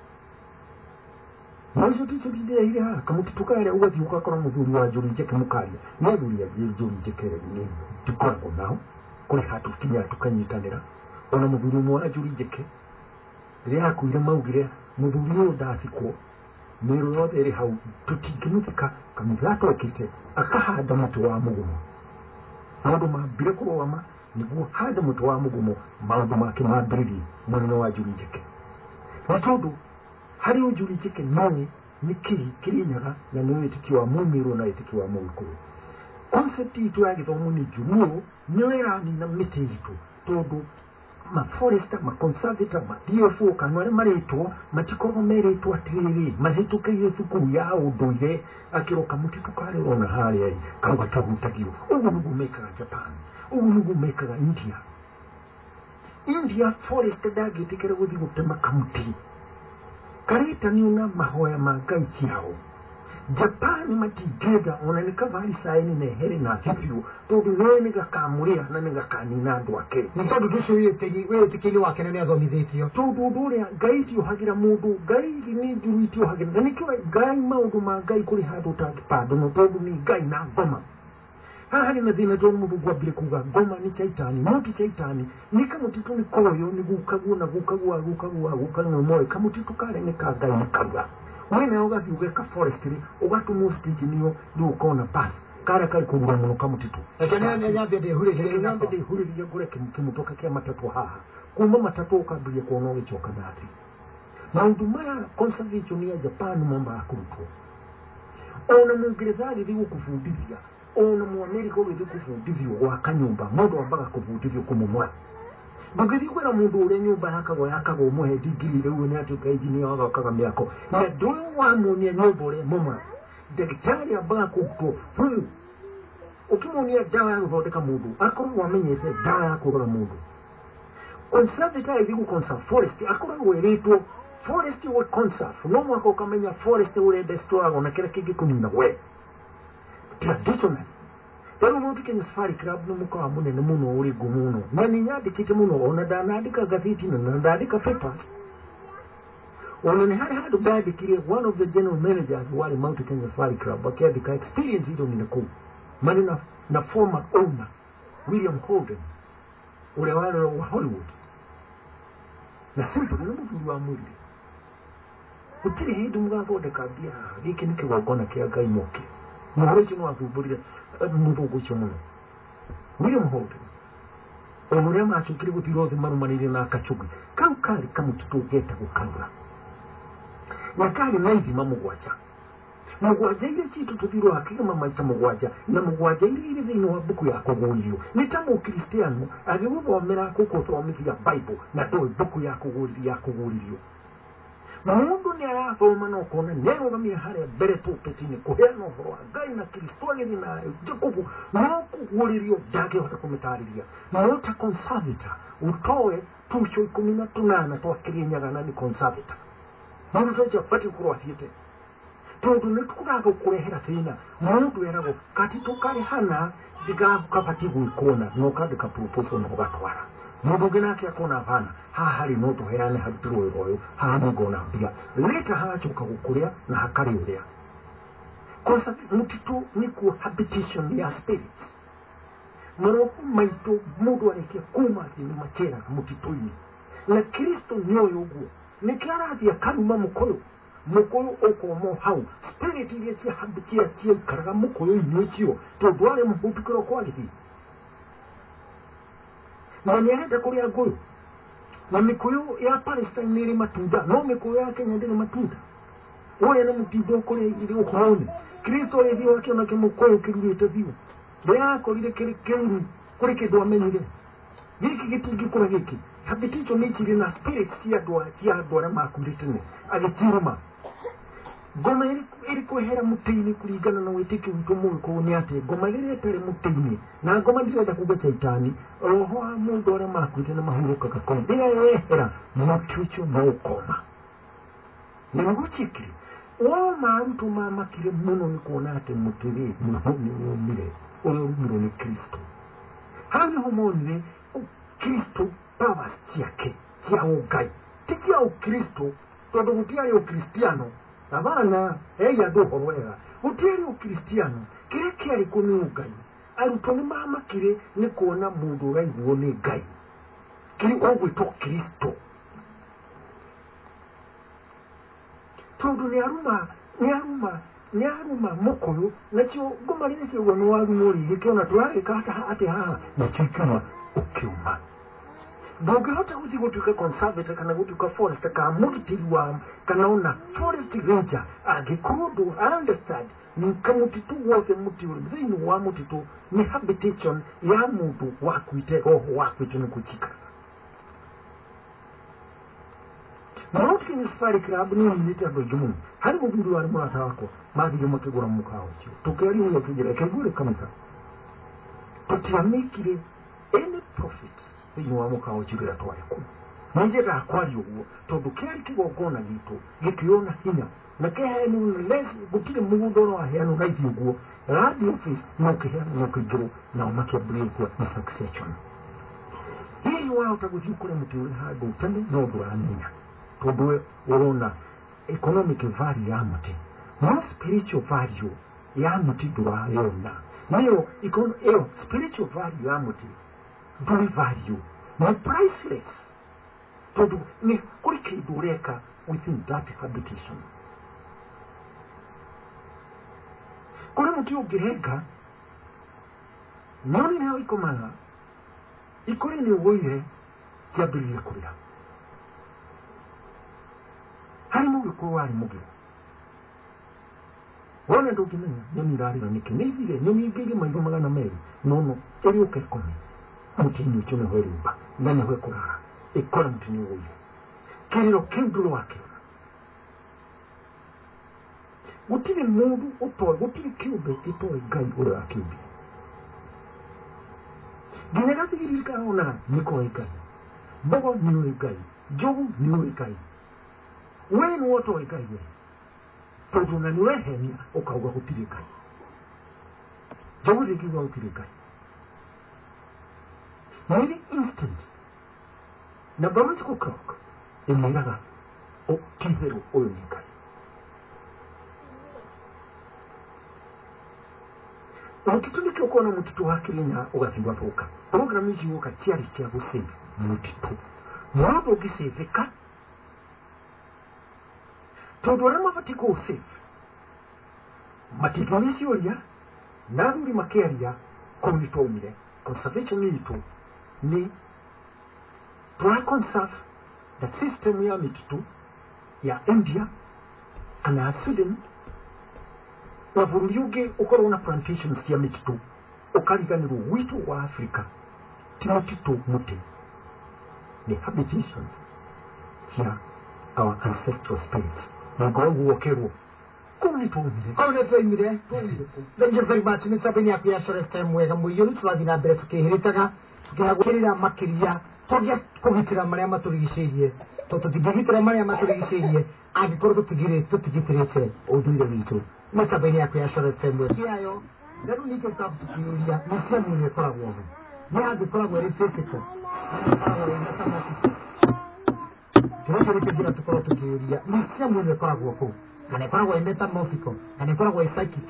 S1: na icio ticio tindähire haha kamå titå karä a å gathiä å gakorwo må thuri wa njå ri njeke må karia no thuri a njå ri njeke nä ndikoragwo nao kå rä handå kinyaga tå kanyitanä ra ona må thuri mwe wa njå ri njeke rä rä akuire maugire må thuri å yå ndathikwo mä rå yothe ä rä hau tå tingä må thika kamå atokä te akahanda må tä wa må gå mo maå ndå mambire kå rwama nä guo hande må tä wa må gå mo maå ndå make mambä rä rie mwena wa njå ri njeke na tondå harä o njå ri njeke noä niki kirinyaga na nĩ wĩtĩkio wa mũmĩrũ na wĩtĩkio wa mũgĩkũyũ. Concept itũ ya gĩthomo nĩ njumuo nĩ ĩranina mĩtĩ itũ tondũ ma forester ma conservator ma D F O kana arĩa marĩtwo matikoragwo merĩtwo atĩrĩrĩ mahĩtũkĩire thukuru ya ũndũire akĩroka mũtitũ karĩrwo na harĩa kau gatahutagio. Ũguo nĩguo mekaga Japan, ũguo nĩguo mekaga India. India forest ndangĩtĩkĩra gũthiĩ gũtema kamuti karĩtanio na mahoya ma ngai ciao. Japan matingĩenda ona nĩ kabari saini na ehere na thibio tondũ we nĩ gakamũrĩa na nĩ gakanina andũ ake.
S2: Nĩ tondũ ũcio wĩtĩkĩri wake nĩ athomithĩtio
S1: tondũ ũndũ ũrĩa ngai tiohagĩra mũndũ, ngai nĩ njuru itiohagĩra, na nĩkĩo ngai maũndũ ma ngai kũrĩ handũ ũtangĩpandũno tondũ nĩ ngai na ngoma. Haha nĩ mathĩna tondũ mũndũ gwambire kuga ngoma nĩ caitani, no ti caitani, nĩ kamũtitũ nĩ koyo nĩ gukaguo na gukaguo gukaguo gukaguo moe kamũtitũ karĩa nĩ ka ngai makaruga. Mwena ũgathiĩ ũgeka forestry ũgatũmwo station nĩ ũkona pass karĩa karĩ kũgura mũno kamũtitũ.
S2: Reke nĩ nyambie ndĩhurĩrie
S1: nyambie ndĩhurĩrie ngũre kĩmũtoka kĩa matatũ haha, kuma matatũ ũkambĩrĩria kuona ũgĩcoka na thĩ. Maũndũ maya conservation ya Japan mambaga kũrutwo. Ona Mũngeretha agĩthiĩ gũkũbundithia, ona Mũamerika ũgĩthiĩ kũbundithio gwaka nyũmba, mũndũ ambaga kũbundithio kũmũmwa. Ndũgĩthiĩ kwĩra mũndũ ũrĩa nyũmba yakagwo yakagwo mũhe ndigiri rĩu nĩ atuĩka engineer wagakaga mĩako, na ndũrĩ wamuonia nyũmba ũrĩa mũma. Ndagĩtarĩ ambaga kũrutwo bũrũ, ũkĩmuonia ndawa ya gũthondeka mũndũ akoragwo amenyete ndawa ya kũrora mũndũ. Conservator agĩthiĩ gũconserve forest akoragwo erĩtwo forest will conserve, no mwaka ũkamenya forest will destroy na kĩrĩa kĩngĩkũnina we. Traditional rĩu mũndũ Kenya Safari Club nĩ mũkawa mũnene mũno ũrĩ ngumo mũno, na nĩ nyandĩkĩte mũno ona ndanandĩka gathĩti na ndandĩka papers. Ona nĩ harĩ handũ ndandĩkire one of the general managers warĩ Mount Kenya Safari Club akĩandĩka experience ido nĩ nakũu marĩ na na former owner William Holden ũrĩa warĩ wa Hollywood na Simple nĩ mũthuri wa mwĩrĩ. Gũtirĩ hĩndĩ mũgathondeka mbia gĩkĩ nĩ kĩgongona kĩa Ngai moke. Mũhoro ũcio nĩ wathumbũrire mũthũngũ ũcio mũno. William Holden ona ũrĩa macokire gũthira othe marũmanĩrĩire na Kachũgĩ, kau karĩ kamũtitũ getagwo Karura na karĩ na ithima mũgwanja. Mũgwanja iria citũ tũthirwo hakĩgema maita mũgwanja na mũgwanja iria irĩ thĩinĩ wa mbuku ya kũgũririo. Nĩ ta mũkristiano agĩgũthomera gũkũthomithia Bible na ndũĩ mbuku ya kũgũririo. Mũndũ nĩ arathoma na ũkona nĩ arũgamire harĩa mbere pulpit-inĩ kũheana ũhoro wa Ngai na Kristo agĩthiĩ na Jakubu, no kũgũrĩrio ndangĩhota kũmĩtarĩria. No ta conservator ũtoe tuco ikũmi na tũnana twa Kĩrĩnyaga na nĩ conservator. Mũndũ ta Jabati ũkorwo athiĩte tondũ nĩ tũkũraga gũkũrehera thĩna. Mũndũ eragwo katitũ karĩ hana ndĩgakabati gwĩkona no kandĩka proposal na ũgatwara. Mũndũ ũngĩ nake akona hapana, haha harĩ no tũheane harutirwo wĩra ũyũ, haha nĩngona mbia. Later hagacoka gũkũrĩa na hakarĩ ũrĩa. Mũtitũ nĩkuo habitation ya spirits. Maroho maitũ mũndũ arĩkia kuma thĩ nĩ materaga mũtitũ-inĩ. Na Kristo nĩ ũyũ ũguo, nĩkĩo arathiĩ akaruma mũkũyũ. Mũkũyũ ũkomwo hau, spirit iria cia ciaikaraga mũkũyũ-inĩ ũcio tondũ arĩ mũhutu kĩroko agĩthiĩ. Na nĩ arenda kũrĩa ngũyũ. Na mĩkũyũ ya Palestine nĩ ĩrĩ matunda, no mĩkũyũ ya Kenya ndĩrĩ matunda. Ũrĩa nĩ mũtindo kũrĩa irĩ ũhoro-inĩ. Kristo agĩthiĩ akĩona kĩmũkũyũ kĩrurĩte biũ. Ndĩrakorire kĩrĩ kĩuru kũrĩ kĩndũ amenyire. Gĩkĩ gĩtingĩkũra gĩkĩ. Habitation nĩ cirĩ na spirit cia andũ cia andũ arĩa makuire tene agĩtiruma. Ngoma ĩrĩ kwehera mũtĩ-inĩ kũringana na wĩtĩkio witũ Mũgĩkũyũ nĩ atĩ ngoma rĩrĩa ĩtarĩ mũtĩ-inĩ, na ngoma ndirenda kuga caitani, roho wa mũndũ arĩa makuĩte nĩ mahurũkaga koma. Rĩrĩa yehera mũtĩ ũcio no ũkoma. Na nĩguo ciĩkire woma arutwo mamakire mũno nĩ kuona atĩ mũtĩ rĩ nĩ umire ũrĩa umirwo nĩ Kristo. Hau nĩho monire Kristo power ciake cia ũngai ti cia ũkristo tondũ gũtiarĩ ũkristiano. Abana eya andũ ũhoro wega gũtiarĩ ũkristiano, kĩrĩa kĩarĩ kuo nĩ ũngai. Arutwo nĩ mamakire nĩ kuona mũndũ ũraiguo nĩ Ngai kĩrĩ ũgwĩtwo Kristo, tondũ nĩ aruma nĩ aruma nĩ aruma mũkũyũ. Nacio ngoma rĩrĩa ciaugwo nĩ waruma ũrigĩke ona tũrarĩka atĩ haha na tuikara ũkiuma. ndungihota guthi gutuika conservator kana gutuika forest ka mutitiri wa kana ona forest ranger agikorwo understand ni kamutitu wothe muti uri thini wa mutitu ni habitation ya mundu wakwite oho wakwite nukuchika Mauti ni safari club ni nita dojumu hari mubiru wari murata wako mathi yomote gura mukao cyo tukeri ni yatugire kagure kamita tutamikire any profit ni wa mukao chira twaya ku nje ga kwari uwo tondu keri kigogona gitu gikiona hinya na kehe ni less bukire mugundo no ahenu raithi uguo radio office no kehe no kigiro na umakia break na succession hii wao tagujukure muturi hado tande no duramenya tondu urona economic value ya muti no spiritual value ya muti durayona nayo ikono eo spiritual value ya muti duri value no priceless tondu ni kurike dureka within that habitation kore muti ugireka noni nayo ikomana ikore ni ugoire cyabirire kurira hari mu ko wari mugiro wone ndo kimenya nyoni rari niki nizire nyoni igege mairo magana meri nono eri ukekome mutini cyone horimba ndane hwe kurara ikora mutini woyo kiriro kinduro wake utiri mundu utoye utiri kiube itoye gai ure akiubi ginega tigirika ona niko ikai bogo niwe ikai jogu niwe ikai when woto ikai tondu na niwe henia ukauga gutiri ikai jogu dikiwa gutiri ikai maybe instant na biological clock imiraga o kizero oyo ni ikai Mutitu ni ukona mutitu wakirinya ugathimba vuka. Program ici uka ciari cia gusave mutitu. Mwapo giseveka. Tondu ara mabati ku save. Matitu ni cioria na thuri makiaria kumitoumire. Conservation itu ni to conserve the system ya mititu ya India and Sweden. Na buruyuge ukora una plantations ya mititu ukariganiro witu wa Afrika timititu muti ni habitations ya our ancestral spirits na gogo wokero kuni tuumire
S2: kone tuimire thank you very much ni sabini ya biashara time wega muyuru twathina mbere tukihiritaga tukihagurira makiria togia kugitira maria maturigiceirie toto tigitira maria maturigiceirie agikorwo tutigire tutigitirite udure witu Masabeni ya biashara temwe kiayo garu nike tabu tukiuria msimu ni kwa gwo ni hadi kwa gwo risefiko tunacho rikijira tukoro tukiuria msimu ni kwa gwo ko kana kwa gwo imeta mofiko kana kwa gwo psychic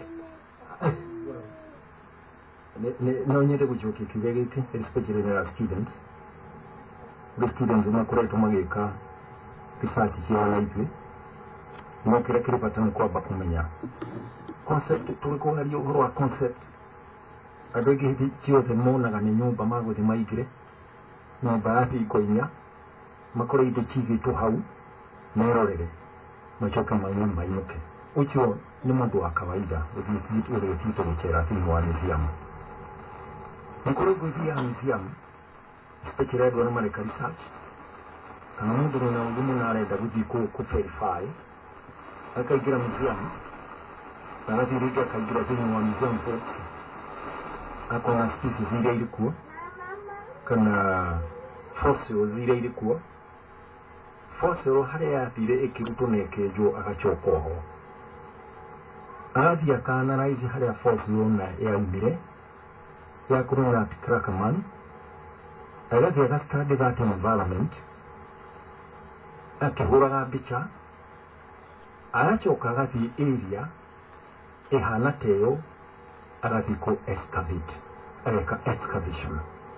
S1: ne no nyede kujoki kibegeti especially na students the students na kura tumageka research ya live no kire kire patana kwa bakumenya concept tuliko hari ogoro concept adoge hiti chiyo te mona ga ne nyumba mago te maigire no baati ikoinya makore ite chivi to hau na rorere machoka manyumba yoke ucho ni mtu wa kawaida ukifikiria ile kitu kuchera timu wa museum makore kufikia museum especially kwa mama research kama mtu na ngumu na reda kujiko ku verify akaigira museum baratirika akagira timu wa museum folks akona species zile ilikuwa kana fossil zile ilikuwa fossil hali ya tire ikiruto nekejo agachokoho arathi akanalize hali ya fossil na ya umire ya kuruna Krakaman arathi akastudy that environment akihuraga bicha arachoka agathi area ehana teo arathi ko excavate areka excavation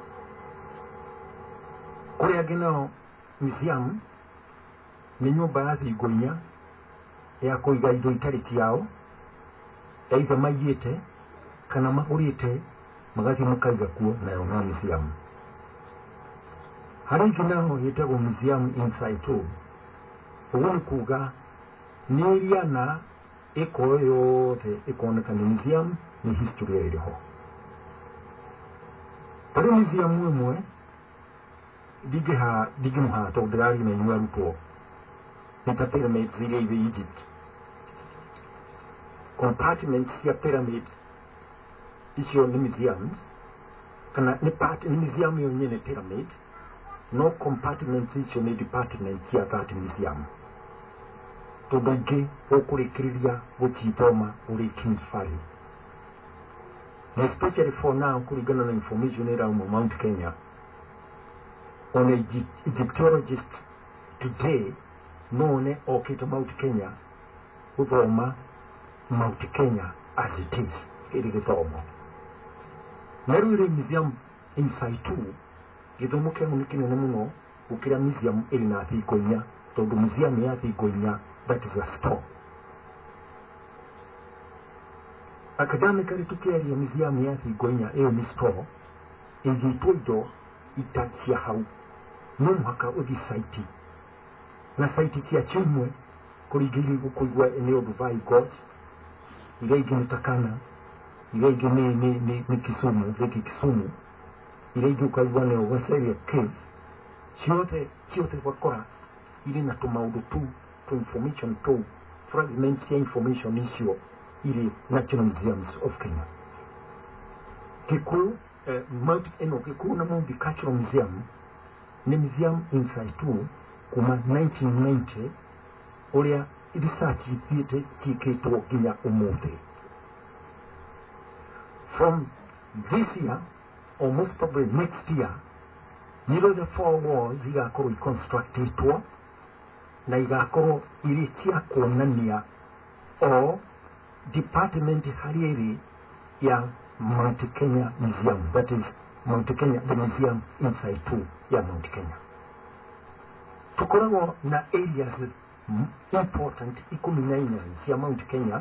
S1: kuri agino museum ni nyumba ya thigonya ya kuiga indo itari ciao either mayite kana magurite magathi mukaiga kuo na yo museum hari kinaho yitago museum inside too ubu kuga niriana eko yote ikoneka ni museum ni history iriho pari museum umwe dige ha dige muha to drari na nywa rupo nita pyramid zile ibe Egypt compartments ya pyramid isio ni museums kana ni part ni museum yonyene pyramid no compartments isio ni departments ya that museum to bege okurekiria gutitoma uri Kings Valley, especially for now kurigana na information era mu Mount Kenya. On Egypt, Egyptologists today known okay to Mount Kenya udoma Mount Kenya as it is iri gitomo naruri museum inside too githomo kemu nikine muno ukira museum iri na Thigonya tondu museum ya Thigonya that is a store. Academically tukeri ya museum ya Thigonya eyo ni store igitoido itachia hau numuhaka uthi site na site cia chimwe kurigiri gukuigwa eneo Dubai God ile iginitakana ile igini ni ni, ni Kisumu zeki Kisumu ile igukagwa ne Waseria case chiote chiote wakora ile na tumaudu tu to information to fragments ya information issue ile National Museums of Kenya Kikuyu eh, Mount Eno Kikuyu na Mount Cultural Museum ni museum inside too kuma nineteen ninety oria research theatre chiketo ginya umuthi from this year almost probably next year nilo the four walls igakoro reconstructed to na igakoro iri cia kuonania o department hariri ya Mount Kenya Museum, that is Mount Kenya, the museum inside too ya Mount Kenya. Tukorago na areas important ikumi na ina ya Mount Kenya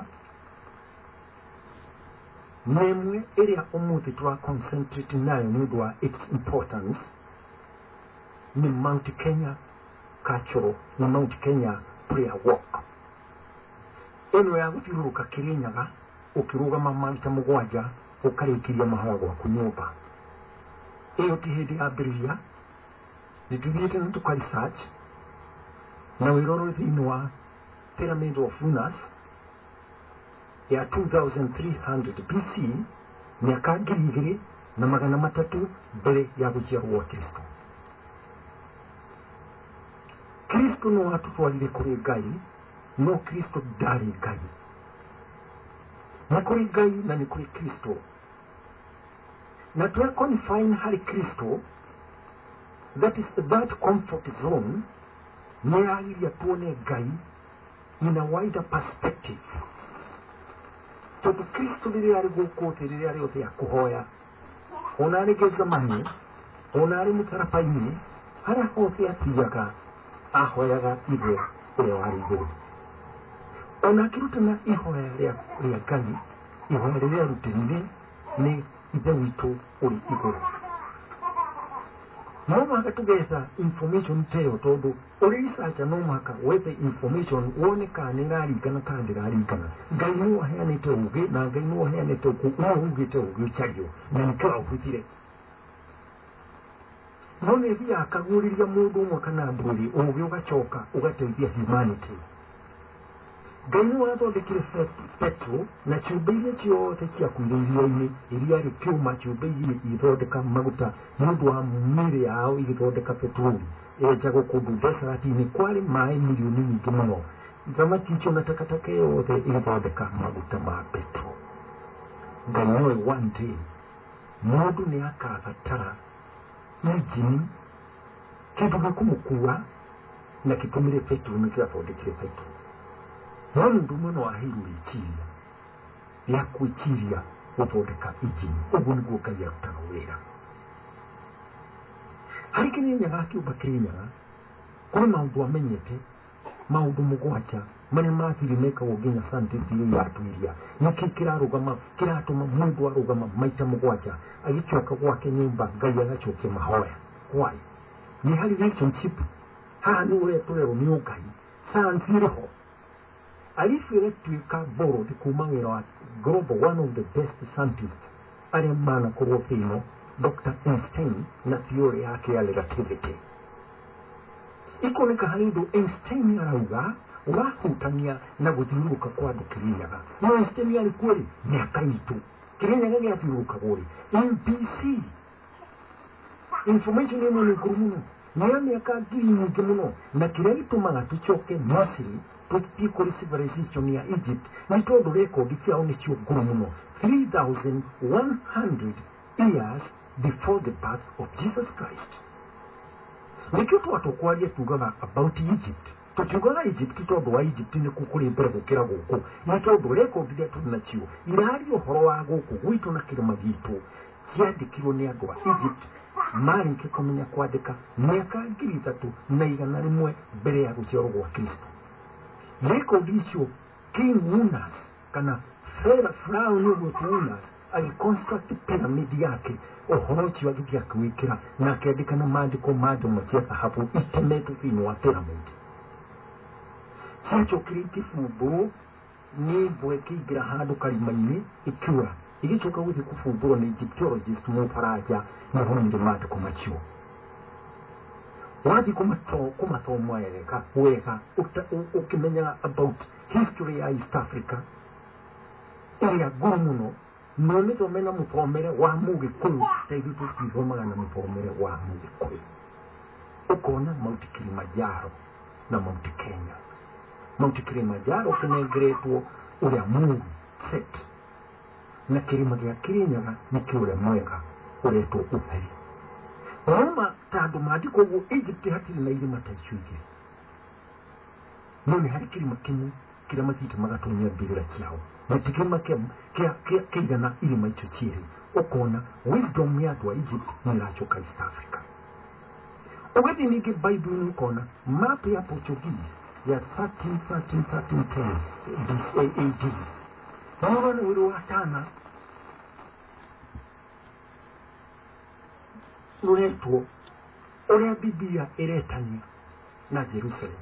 S1: nemwe area umuthi twa concentrate nayo nudwa its importance ni Mount Kenya Cultural na Mount Kenya Prayer Walk. Eno ya gutiruka Kirinyaga ukirugama maita mugwanja ukarikiria mahoya gwaku nyumba iyo ti hindi ya mbiria nituthiite na tuka research na wiroro thiini wa Pyramid of Unas ya two thousand three hundred B C miaka ngiri igiri na magana matatu mbere ya guciarwo Kristo. Kristo no atutwarire kuri Ngai, no Kristo ndari Ngai. Na kuri Ngai na ni kuri Kristo. Na tuwe confine hari Kristo, that is that comfort zone, niya ili ya tuone Ngai in a wider perspective. Tondu Kristo liri ari gukote liri ari ote ya kuhoya. Ona ari gezamani, ona ari mutarapaini, hara ote ya tiyaga, ahoyaga iwe eo ari go. Ona kirutana ihoya rea rea Ngai, ihoya rea rutinire ni ithe witu uri iguru. No mwaka tugeza information teo tondu uri researcher no mwaka wethe information wone ka ni rarigana kandi rarigana. Ngai no aheanite uge na Ngai no aheanite uge no ugite uge chagyo na nikira ufitire. No ne thia akaguriria mundu umwe kana nduri uge ugachoka ugateithia humanity. Ngai no athondekire Petro na ciumbe iria ciothe cia kuire iria-inĩ iria rĩ kiuma ciumbe iria ithondeka maguta nĩũndũ wa mĩĩrĩ yao igĩthondeka petroli ĩrĩa gũkũndũ desert-inĩ kwarĩ maĩ milioni nyingĩ mũno. Thamaki icio na takataka yothe igĩthondeka maguta ma petro. Ngai nĩoĩ one day mũndũ nĩ akabatara injini kĩndũ gĩa kũmũkua na gĩtũmĩre petrol nĩkĩo athondekire petrol. Wano ndume no ahiru ichiria ya kuichiria gũthondeka injini ũguo nĩguo Ngai arutaga wĩra. Harĩ Kĩrĩnyaga kĩũmba Kĩrĩnyaga kũrĩ maũndũ amenyete maũndũ mũgwanja marĩa mathiri mekagwo nginya scientist iria yatuiria nĩkĩ kĩrarũgama kĩratũma mũndũ arũgama maita mũgwanja agĩcoka gwake nyũmba Ngai agacokia mahoya. Why? ni relationship ha ni ure turero ni ukai sanzireho alifu electrica boro di kumangiro global one of the best scientists ari mana kurofino Doctor Einstein na theory yake ya relativity ikoneka halido Einstein arauga wahutania na guthiuruka kwa dukirinyaga no Einstein alikuwa miaka itu kirinyaga giathiuruka gori M B C information ino ni kurumuno na miaka ngiri nyingi muno na kiria gitumaga tucoke Misiri tutie kuri civilization ya Egypt ni tondu record ciao ni cio nguru muno three thousand one hundred years before the birth of Jesus Christ. Nikio twatokwaria tugaga about Egypt tukiugaga Egypt tondu wa Egypt ni kukuri mbere gukira guku na tondu record iria tuna cio irari uhoro wa guku gwitu na kirima gitu ciandikirwo ni andu wa Egypt marinke kumenya kwandika miaka ngiri itatu na igana rimwe mbere ya guciarwo gwa Kristo. Record icio King Unas kana Pharaoh Unas aliconstruct pyramid yake ohoro ucio agithi akwikira na akiandika na maandiko mando macia thahabu itemetu thini wa pyramid. Ciacho kiriti fubo ni bweki gira handu karimaini ikiura igicoka guthi kufumburo ni Egyptologist mu Faraja na honde maandiko macio. Wadi kumato kumathomo yereka weka ukimenya about history ya East Africa area gumuno no ni thomena muthomere wa Mugikuyu taidu tuthithomaga na muthomere wa Mugikuyu ukona Mount Kilimanjaro na Mount Kenya. Mount Kilimanjaro kinengeretwo uria Mungu set na kirima gia Kirinyaga ni kiure mwega uretwo Utheri. Roma tandu maandiko gu Egypt hatiri na irima taichuige none hari kirima kimu kira mathita magatonya mbirira ciao matikima kem kia kia kigana irima icho chiri ukona wisdom ya wa Egypt ni rachoka East Africa. Ugethi ningi Bible ukona map ya Portuguese ya thirteen thirteen thirteen ten A D Roma ni uru watana nuretwo uria Biblia iretania na Jerusalem.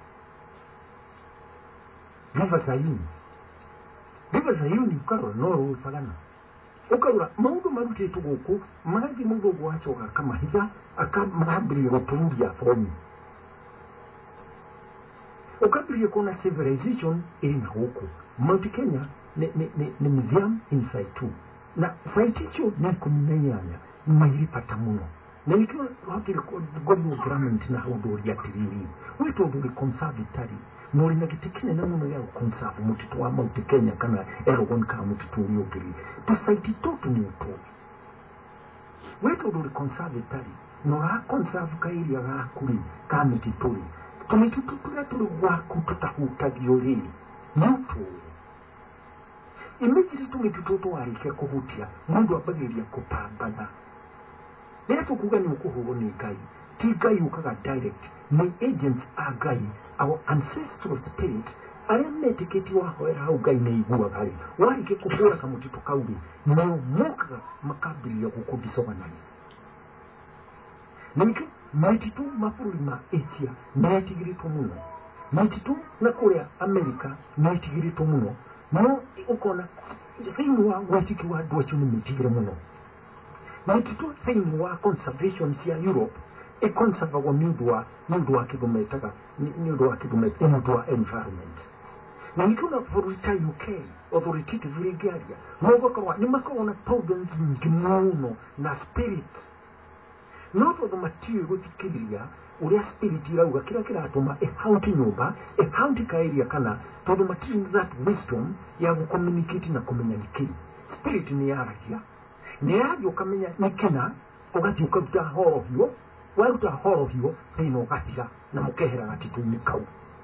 S1: River Zayuni River Zayuni ukarora no rusagana ukarora maundu marutetwo guku magathi mundu gwacoka kamahitha akamahambiriria gutururia fomi ukabirie kuna civilization iri na guku Mount Kenya ni ni ni, ni museum inside too na site icio ni kumenyanya mairi pata muno na nikiwa wakiri government government na huduri ya tiriri wetu huduri conservatory nori na kitikine na muno ya conserve mutitu wa Mount Kenya kana erogon ka mutitu yogiri to site totu ni uto wetu huduri conservatory nora conserve ka area ga kuri ka mitituri tumitutu turia turi gwaku tutahutagio riri nutu imagine tumitutu twarike kuhutia mundu abagiria kupambana. Lea tukuga ni ukuhugo ni Ngai. Ti Ngai ukaga direct. Ni agents a Ngai. Our ancestral spirit. Aria metiketi wahoera hau Ngai na igua gari. Warike kuhura kamutito kauri. Na mukaga makabili ya kukudisorganize. Niki, maititu mafuri ma Asia. Naitigirito muno. Maititu na Korea, Amerika. Naitigirito muno. No, ukona. Finwa watiki wa duwachu ni mitigire muno. Maititu thini wa conservation ya Europe e conserva wa miudu wa miudu wa kidumetaga miudu wa kidumetaga miudu wa environment na nikuna forita U K authoritative regalia mwogo kwa ni makaona problems nyingi muno na spirit not of the material gutikiria uria spirit irauga kira kira atoma e haunti nyumba e haunti ka area kana to the material that wisdom ya communicate na communicate spirit ni yarakia ni ajo kamenya nikina ogati ukavuta horo hiyo waruta horo hiyo thino gatira na mukehera gatituni kau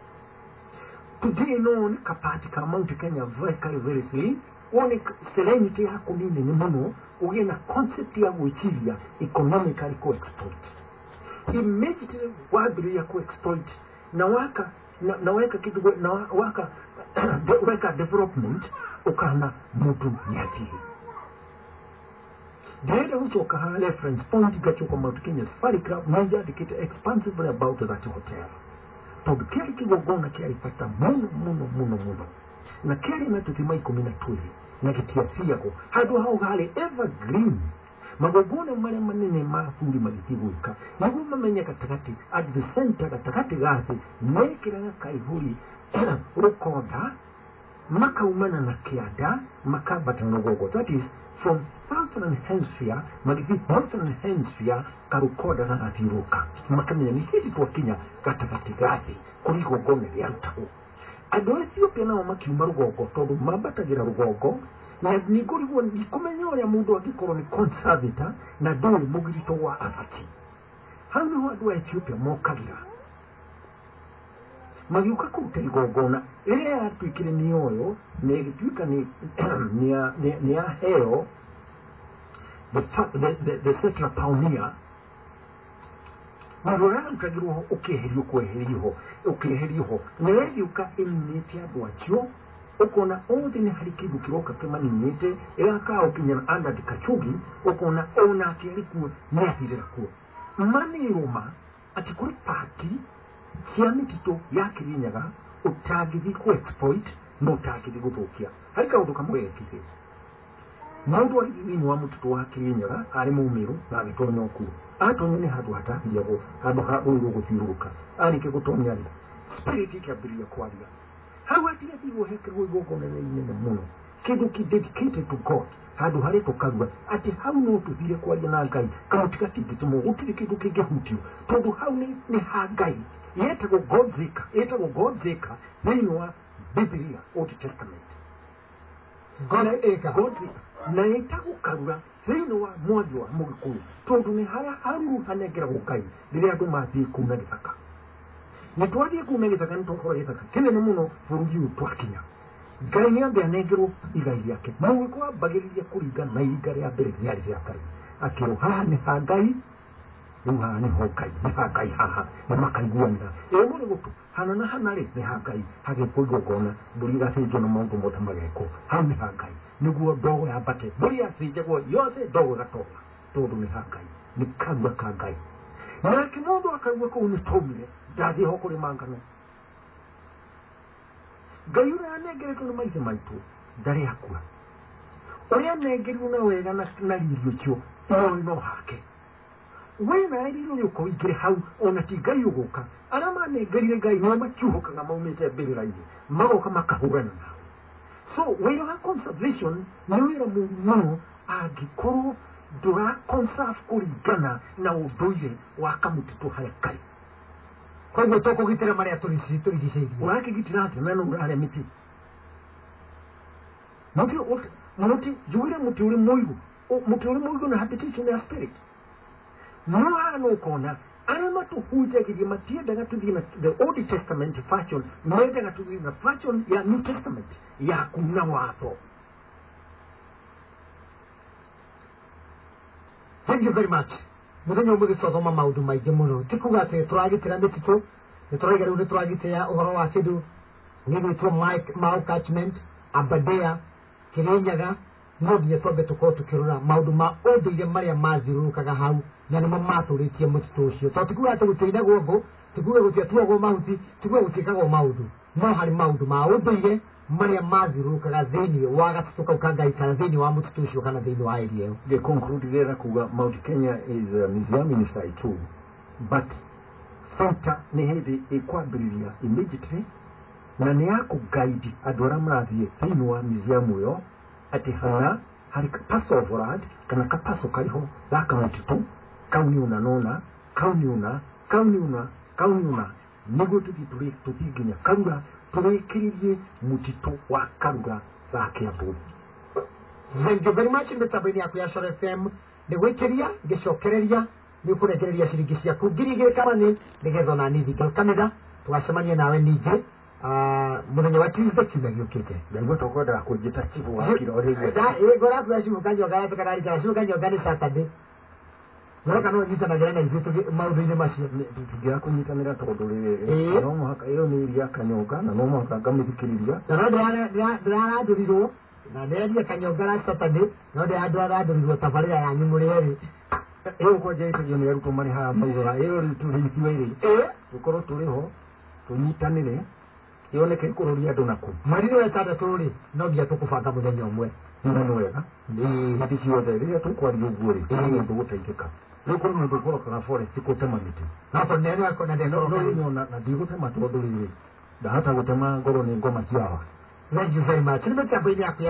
S1: today no ni kapati ka Mount Kenya very very very one serenity ya kumine ni muno ugie na concept ya gwichiria economically co exploit immediately wabiri ya co exploit na waka na, na weka kitu na waka weka development ukana mtu nyati ndĩrenda gũcoka ha reference point ngacoka Mount Kenya Safari Club na njandĩkĩte expansively about that hotel tondũ kĩarĩ kĩgongona kĩarĩ bata mũno mũno mũno mũno na kĩarĩ na tũthima ikũmi na twĩrĩ na gĩtiabiagwo handũ hau harĩ evergreen magongona marĩa manene ma bũrũri magĩthiĩ gwĩka nĩguo mamenye gatagatĩ at the center gatagatĩ gathĩ mekĩraga kaihũri rũkonda makaumana na kĩanda makambata na rũgongo that is from Southern Hemisphere magĩthiĩ Northern Hemisphere karũkonda gagathiũrũka makamenya nĩ hĩndĩ twakinya gatagatĩ gathĩ kũrĩ igongona rĩarutagwo andũ a Ethiopia nao makiuma rũgongo tondũ mambatagĩra rũgongo na nĩngũrigwo ndikũmenya ũrĩa mũndũ angĩkorwo nĩ conservator na ndũrĩ mũgirito wa abati hau nĩho andũ a Ethiopia mokagĩra magiuka kũruta igongona rĩrĩa yatuĩkire nĩoyo na ĩgĩtuĩka nĩ yaheo the settler pioneer mũndũ ũrĩa arutagĩrwo ho ũkĩeherio kweherio ho ũkĩeherio ho na ĩgĩuka ĩninĩte andũ acio ukona othe nĩ harĩ kĩndũ kĩroka kĩmaninĩte ĩgakaga gũkinyana Anad Kachugi ukona ona akĩarĩ kuo nĩathirĩra kuo manĩrũma atĩ kũrĩ pati cia mĩtitũ ya Kirinyaga ũtangĩthiĩ ku exploit na ũtangĩthiĩ gũthũkia harĩ kaũndũ kamwe ekire mũndũ arĩ thĩinĩ wa mũtitũ wa Kirinyaga arĩ mũmĩrũ na agĩtonya kuo atonya nĩ handũ hatathiagwo handũ ha ũrũ gũthiũrũrũka arĩkia gũtonya rĩ spirit ikĩambĩrĩria kwaria hau atigathirwo hekerwo igongona inene mũno kĩndũ kĩ-dedicated to God handũ harĩ tũkarua atĩ hau no tũthire kwaria na Ngai kamũtĩ gatingĩtũmwo gũtirĩ kĩndũ kĩngĩhutio tondũ hau nĩ ha Ngai yetagwo God's Acre yetagwo God's Acre thĩinĩ wa Biblia Old Testament God's Acre na yetagwo karura thĩinĩ wa mwathi wa Mũgĩkũyũ tondũ nĩ harĩa haruru hanengeragwo Ngai rĩrĩa andũ mathiĩ kũu na gĩthaka nĩtwathiĩ kũu na gĩthaka nĩtwakorwo gĩthaka kĩnene mũno bũrũri ũyũ twakinya Ngai nĩambe anengerwo igai rĩake Mũgĩkũyũ ambagĩrĩria kũringana na iringa rĩa mbere rĩarĩ rĩa Ngai akĩrwo haha nĩ ha Ngai rĩu haha nĩho Ngai nĩ ha Ngai haha na makaiguanĩra ĩ mũrĩ gũtũ hana na hana rĩ nĩ ha Ngai hagĩkwo igongona mbũri igathĩnjwo na maũndũ mothe magekwo hau nĩ ha Ngai nĩguo ndogo yambate mbũri yathĩnjagwo yothe ndogo ĩgatoga tondũ nĩ ha Ngai nĩ karua ka Ngai nake mũndũ akaigua kũu nĩ taumire ndathiĩ ho kũrĩma ngano Ngai ũrĩa anengeretwo nĩ maithe maitũ ndarĩ akua ũrĩa anengerirwo na wega na riri ũcio ũyũ no hake we na riri ũrĩa ũkoingĩre hau ona ti Ngai ũgũka arĩa manengerire Ngai no makiuhũkaga maumĩte mbĩrĩra-inĩ magoka makahũrana nao so wĩra wa conservation nĩ wĩra mũno angĩkorwo ndũra conserve kũringana na ũndũire wa kamũtitũ harĩa karĩ koguo tũkũgitĩra marĩa tũrigicĩirie ũrakĩgitĩra atĩ na no ũrarĩa mĩtĩ mũtĩ njugire mũtĩ ũrĩ mũigũ mũtĩ ũrĩ mũigũ na habitation ya spirit no hana ũkona arĩa matũhunjagĩria matiendaga tũthiĩ na the Old Testament fashion mendaga tũthiĩ na fashion ya New Testament ya kuna watho. Thank you very much. Mũthenya ũmwe twathoma maũndũ maingĩ mũno ti kuga atĩ tũragitĩra mĩtitũ nĩ tũraiga rĩu nĩ tũragitĩra ũhoro wa kĩndũ gĩgwĩtwo Mau Catchment Aberdare Kirinyaga no nginya twambe tũkorwo tũkĩrora maũndũ ma ũndũire marĩa mathiũrũrũkaga hau na nĩmo matũrĩtie mũtitũ ũcio tondũ ti kuga atĩ gũtiinagwo ngũ ti kuga gũtiatuagwo mahuti ti kuga gũtiĩkagwo maũndũ no harĩ maũndũ ma ũndũire marĩa mathiũrũrũkaga thĩinĩ wa gatũtũ kau ka Ngai kana thĩinĩ wa mũtitũ ũcio kana thĩinĩ wa area ĩyo.
S3: The conclude there kuga Mount Kenya is a museum in situ
S1: but center nĩ hĩndĩ ĩkwambĩrĩria immediately na nĩ ya kũguide andũ arĩa marathiĩ thĩinĩ wa museum ĩyo atĩ hana harĩ paso of land kana kapaso kariho gaka mũtitũ kau nĩ ũna nona kau nĩ ũna kau nĩ ũna kau nĩ ũna nĩguo tũthiĩ tũthiĩ nginya Karura tũrĩkĩrĩrie mũtitũ wa Karura ga Kiambu.
S2: Thank you very much. Mĩtambo-inĩ yaku ya Shore F M nĩ gwĩkĩria ngĩcokereria nĩ ũkũrengereria ciringi ciaku ngiri igĩrĩ kamani nĩgetha ona nithi kanitha tũgacemania nawe ningĩ mũthenya wa Tuesday kiumia gĩũkĩte.
S1: Ndaigua tũkwendaga kũnjĩta cibu wa kiro rĩu.
S2: Ĩ ngora tuya cibu kanyonga ya tũkanarika cibu kanyonga nĩ Saturday. Nora kana nyitanagĩra na ithuĩ maũndũ-inĩ macio
S1: tũngĩaga kũnyitanĩra tondũ rĩrĩ no mũhaka ĩyo nĩ iria kanyonga na no mũhaka ngamĩthikĩrĩria
S2: na no ndĩrarandũrirwo na nderia kanyongara Saturday no de andũ arathurirwo tabarĩra yanyu mũrĩ erĩ
S1: ĩyo kwa njeitagio nĩ arutwo marĩ haha maugaga ĩyo tũrĩithiwe rĩ tũkorwo tũrĩ ho tũnyitanĩre yoneke kũrũria andũ nakũ
S2: mweri wa ĩtandatũ rĩ no nginya tũkũbanga mũthenya ũmwe
S1: nĩ wega hĩndĩ ciothe rĩrĩa tũkwaria ũguo rĩ mũndũ gũteithĩka rĩu kũrĩ mũndũ ũkorokaga forest gũtema mĩtĩ na ndigũtema tondũ rĩrĩ ndahota gũtema ngoro nĩ ngoma ciawa.
S2: Thank you very much.